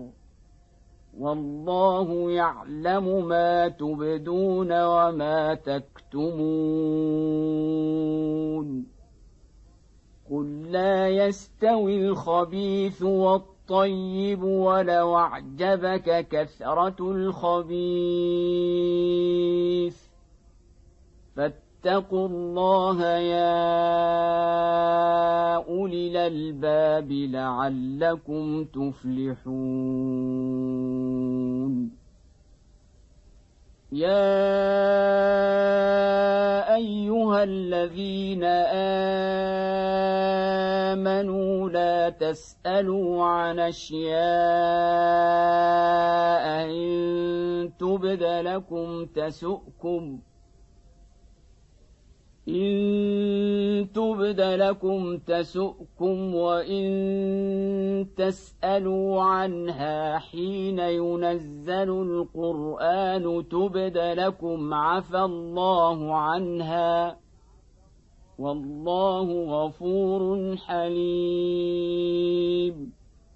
والله يعلم ما تبدون وما تكتمون. قل لا يستوي الخبيث والطيب ولو أعجبك كثرة الخبيث فاتقوا الله يا أولي الألباب لعلكم تفلحون. يا أيها الذين آمنوا لا تسألوا عن أشياء إن تبد لكم تسؤكم إن تبد لكم تسؤكم وإن تسألوا عنها حين ينزل القرآن تبد لكم عفى الله عنها والله غفور حليم.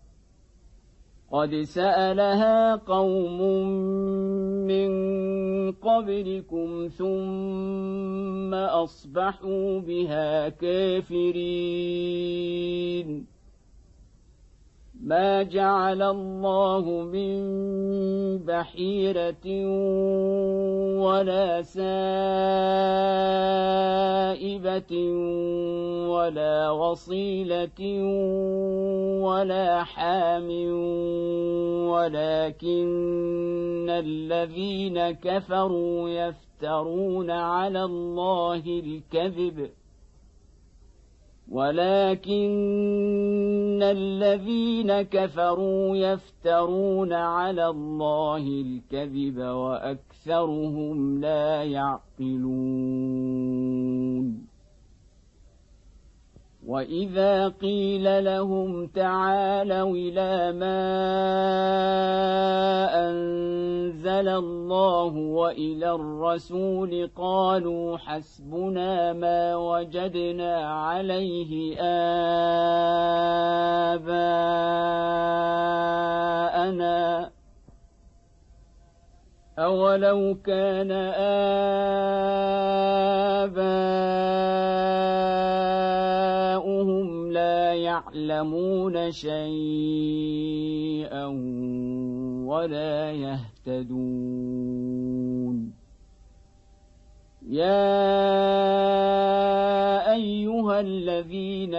قد سألها قوم من قبلكم ثم أصبحوا بها كافرين. ما جعل الله من بحيرة ولا سائبة ولا وصيلة ولا حام ولكن الذين كفروا يفترون على الله الكذب ولكن الذين كفروا يفترون على الله الكذب وأكثرهم لا يعقلون. وإذا قيل لهم تعالوا إلى ما أنزل الله وإلى الرسول قالوا حسبنا ما وجدنا عليه آباءنا أولو كان آباؤهم لا يعلمون شيئا ولا يهتدون. يا أيها الذين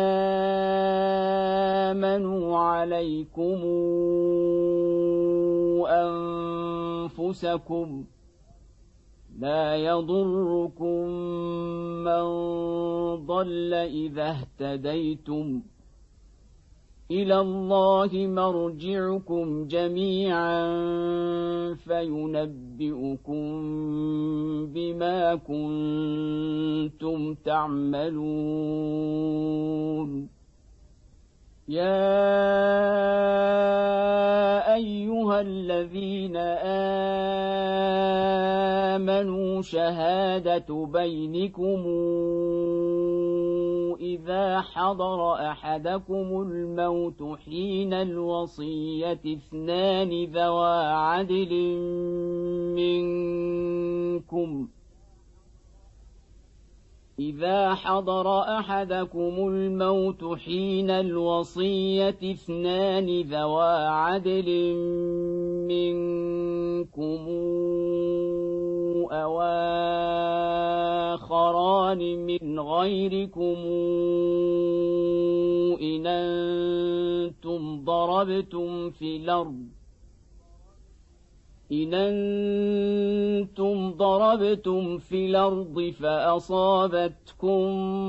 آمنوا عليكم أنفسكم لا يضركم من ضل إذا اهتديتم إلى الله مرجعكم جميعا فينبئكم بما كنتم تعملون يا أيها الذين آمنوا شهادة بينكم إذا حضر أحدكم الموت حين الوصية اثنان ذوى عدل منكم إذا حضر أحدكم الموت حين الوصية اثنان ذوى عدل منكم أو آخران من غيركم إن أنتم ضربتم في الأرض إن أنتم ضربتم في الأرض فأصابتكم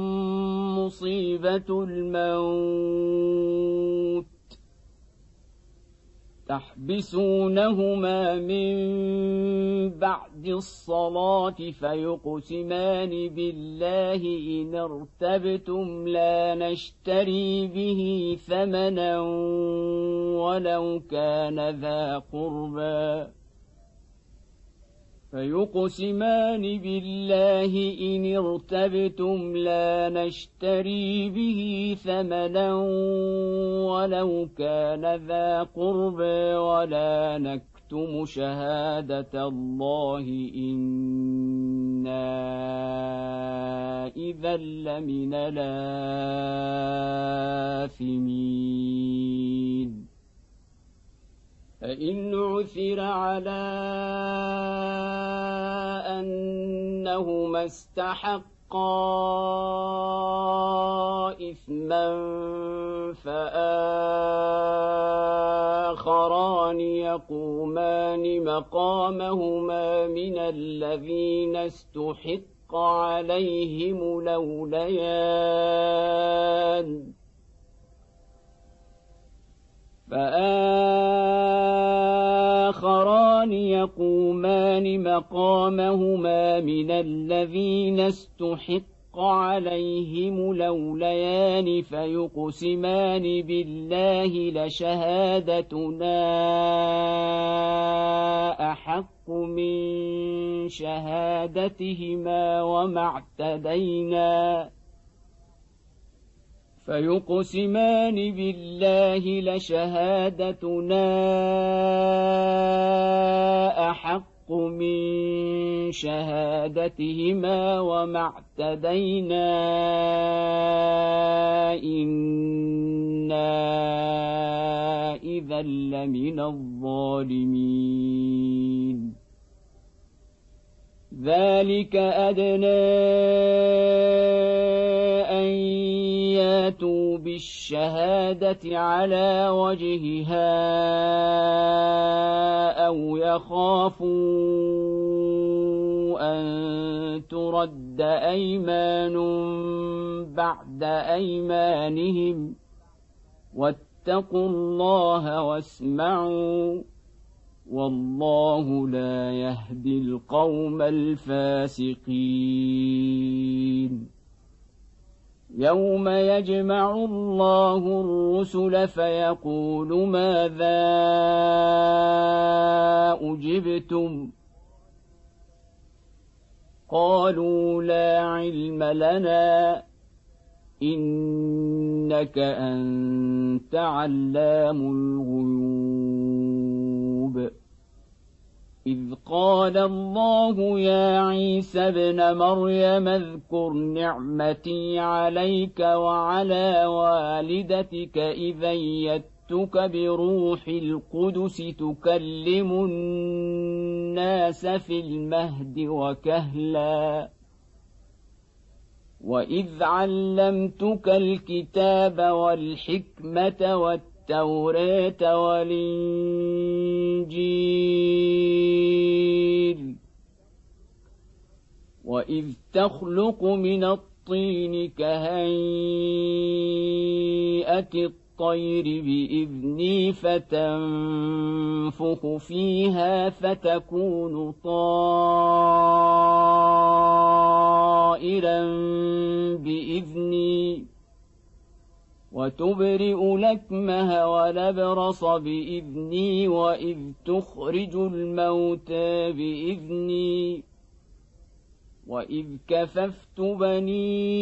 مصيبة الموت تحبسونهما من بعد الصلاة فيقسمان بالله إن ارتبتم لا نشتري به ثمنا ولو كان ذا قربى فيقسمان بالله إن ارتبتم لا نشتري به ثمنا ولو كان ذا قربى ولا نكتم شهادة الله إنا إذا لمن الآثمين فإن عثر على أنهما استحقا إثما فآخران يقومان مقامهما من الذين استحق عليهم الأوليان فآخران يقومان مقامهما من الذين استحق عليهم الأوليان فيقسمان بالله لشهادتنا أحق من شهادتهما وما اعتدينا فيقسمان بالله لشهادتنا أحق من شهادتهما وما اعتدينا إنا إذا لمن الظالمين ذلك أدنى أن ياتوا بالشهادة على وجهها أو يخافوا أن ترد أيمان بعد أيمانهم واتقوا الله واسمعوا والله لا يهدي القوم الفاسقين يوم يجمع الله الرسل فيقول ماذا أجبتم قالوا لا علم لنا إنك أنت علام الغيوب إذ قال الله يا عيسى ابن مريم اذكر نعمتي عليك وعلى والدتك إذ أيدتك بروح القدس تكلم الناس في المهد وكهلا وإذ علمتك الكتاب والحكمة والتوراة والإنجيل وإذ تخلق من الطين كهيئة الطير بإذني فتنفخ فيها فتكون طائرا بإذني وتبرئ الأكمه والأبرص بإذني وإذ تخرج الموتى بإذني وإذ كففت بني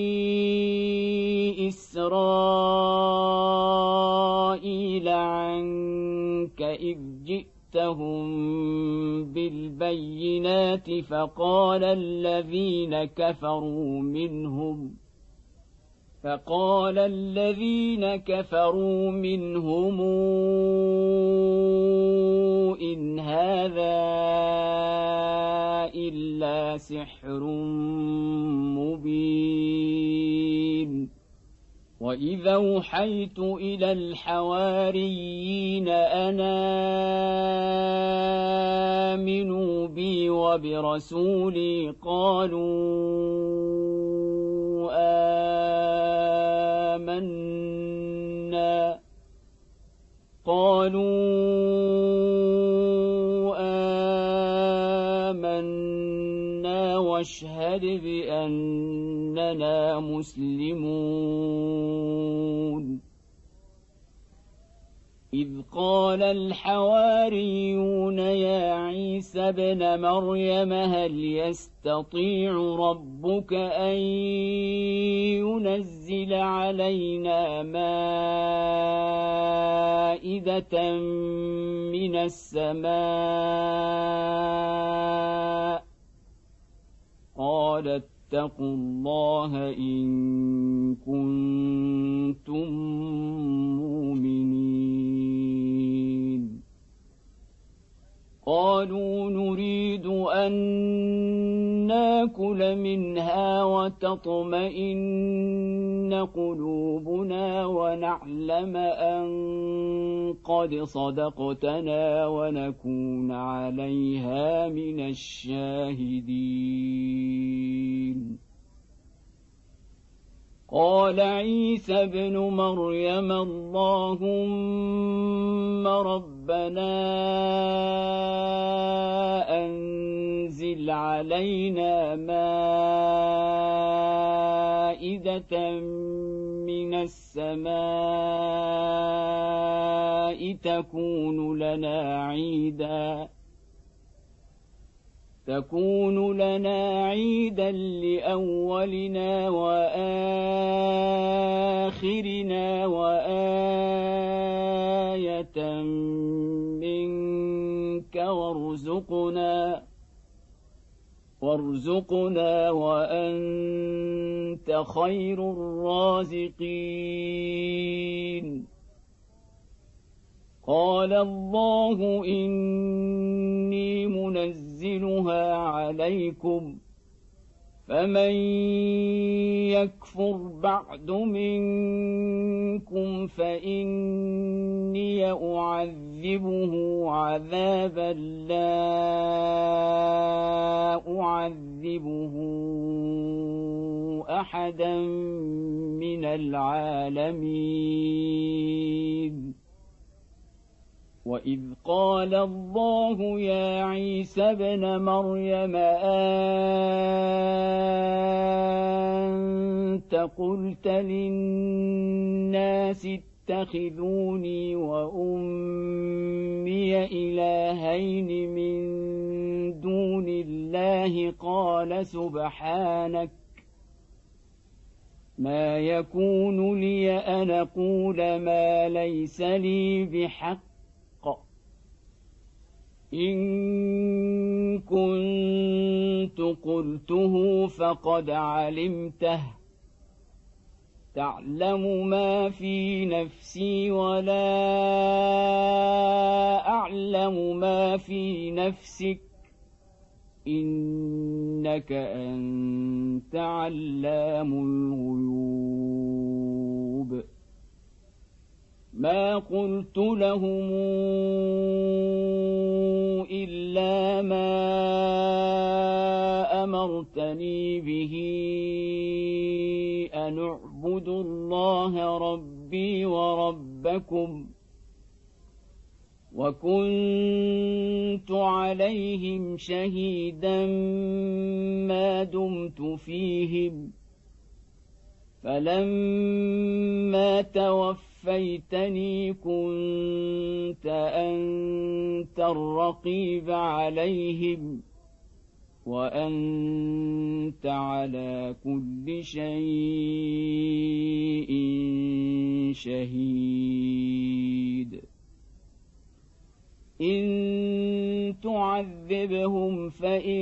إسرائيل عنك إذ جئتهم بالبينات فقال الذين كفروا منهم فقال الذين كفروا منهم إن هذا إلا سحر مبين وإذا أوحيت إلى الحواريين أن آمنوا بي وبرسولي قالوا آمنا قالوا آمنا واشهد بأننا مسلمون إذ قال الحواريون يا عيسى ابن مريم هل يستطيع ربك أن ينزل علينا مائدة من السماء قال اتقوا الله إن كنتم مؤمنين قالوا نريد أن ناكل منها وتطمئن قلوبنا ونعلم أن قد صدقتنا ونكون عليها من الشاهدين قال عيسى ابن مريم اللهم ربنا أنزل علينا مائدة من السماء تكون لنا عيداً تكون لنا عيدا لأولنا وآخرنا وآية منك وارزقنا وارزقنا وأنت خير الرازقين قال الله إني منزلها عليكم فمن يكفر بعد منكم فإني أعذبه عذابا لا أعذبه أحدا من العالمين وإذ قال الله يا عيسى ابن مريم أنت قلت للناس اتخذوني وأمي إلهين من دون الله قال سبحانك ما يكون لي أن أقول ما ليس لي بحق إن كنت قلته فقد علمته تعلم ما في نفسي ولا أعلم ما في نفسك إنك أنت أنت علام الغيوب ما قلت لهم إلا ما أمرتني به أن اعبدوا الله ربي وربكم وكنت عليهم شهيدا ما دمت فيهم فلما توفيتني كنت أنت الرقيب عليهم وأنت على كل شيء شهيد إن تعذبهم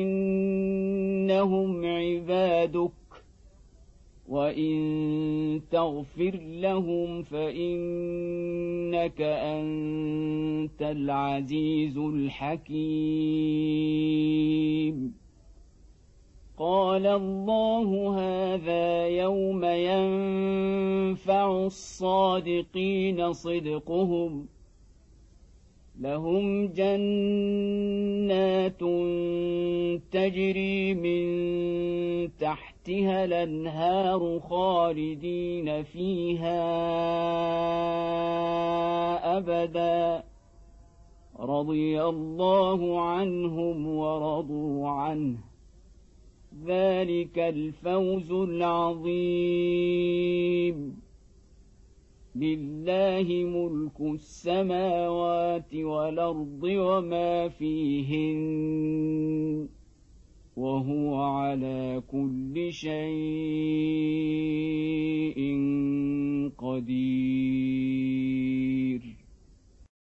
فإنهم عبادك وإن تغفر لهم فإنك أنت العزيز الحكيم قال الله هذا يوم ينفع الصادقين صدقهم لهم جنات تجري من تحتها الأنهار خالدين فيها أبدا رضي الله عنهم ورضوا عنه ذلك الفوز العظيم لله ملك السماوات والأرض وما فيهن وهو على كل شيء قدير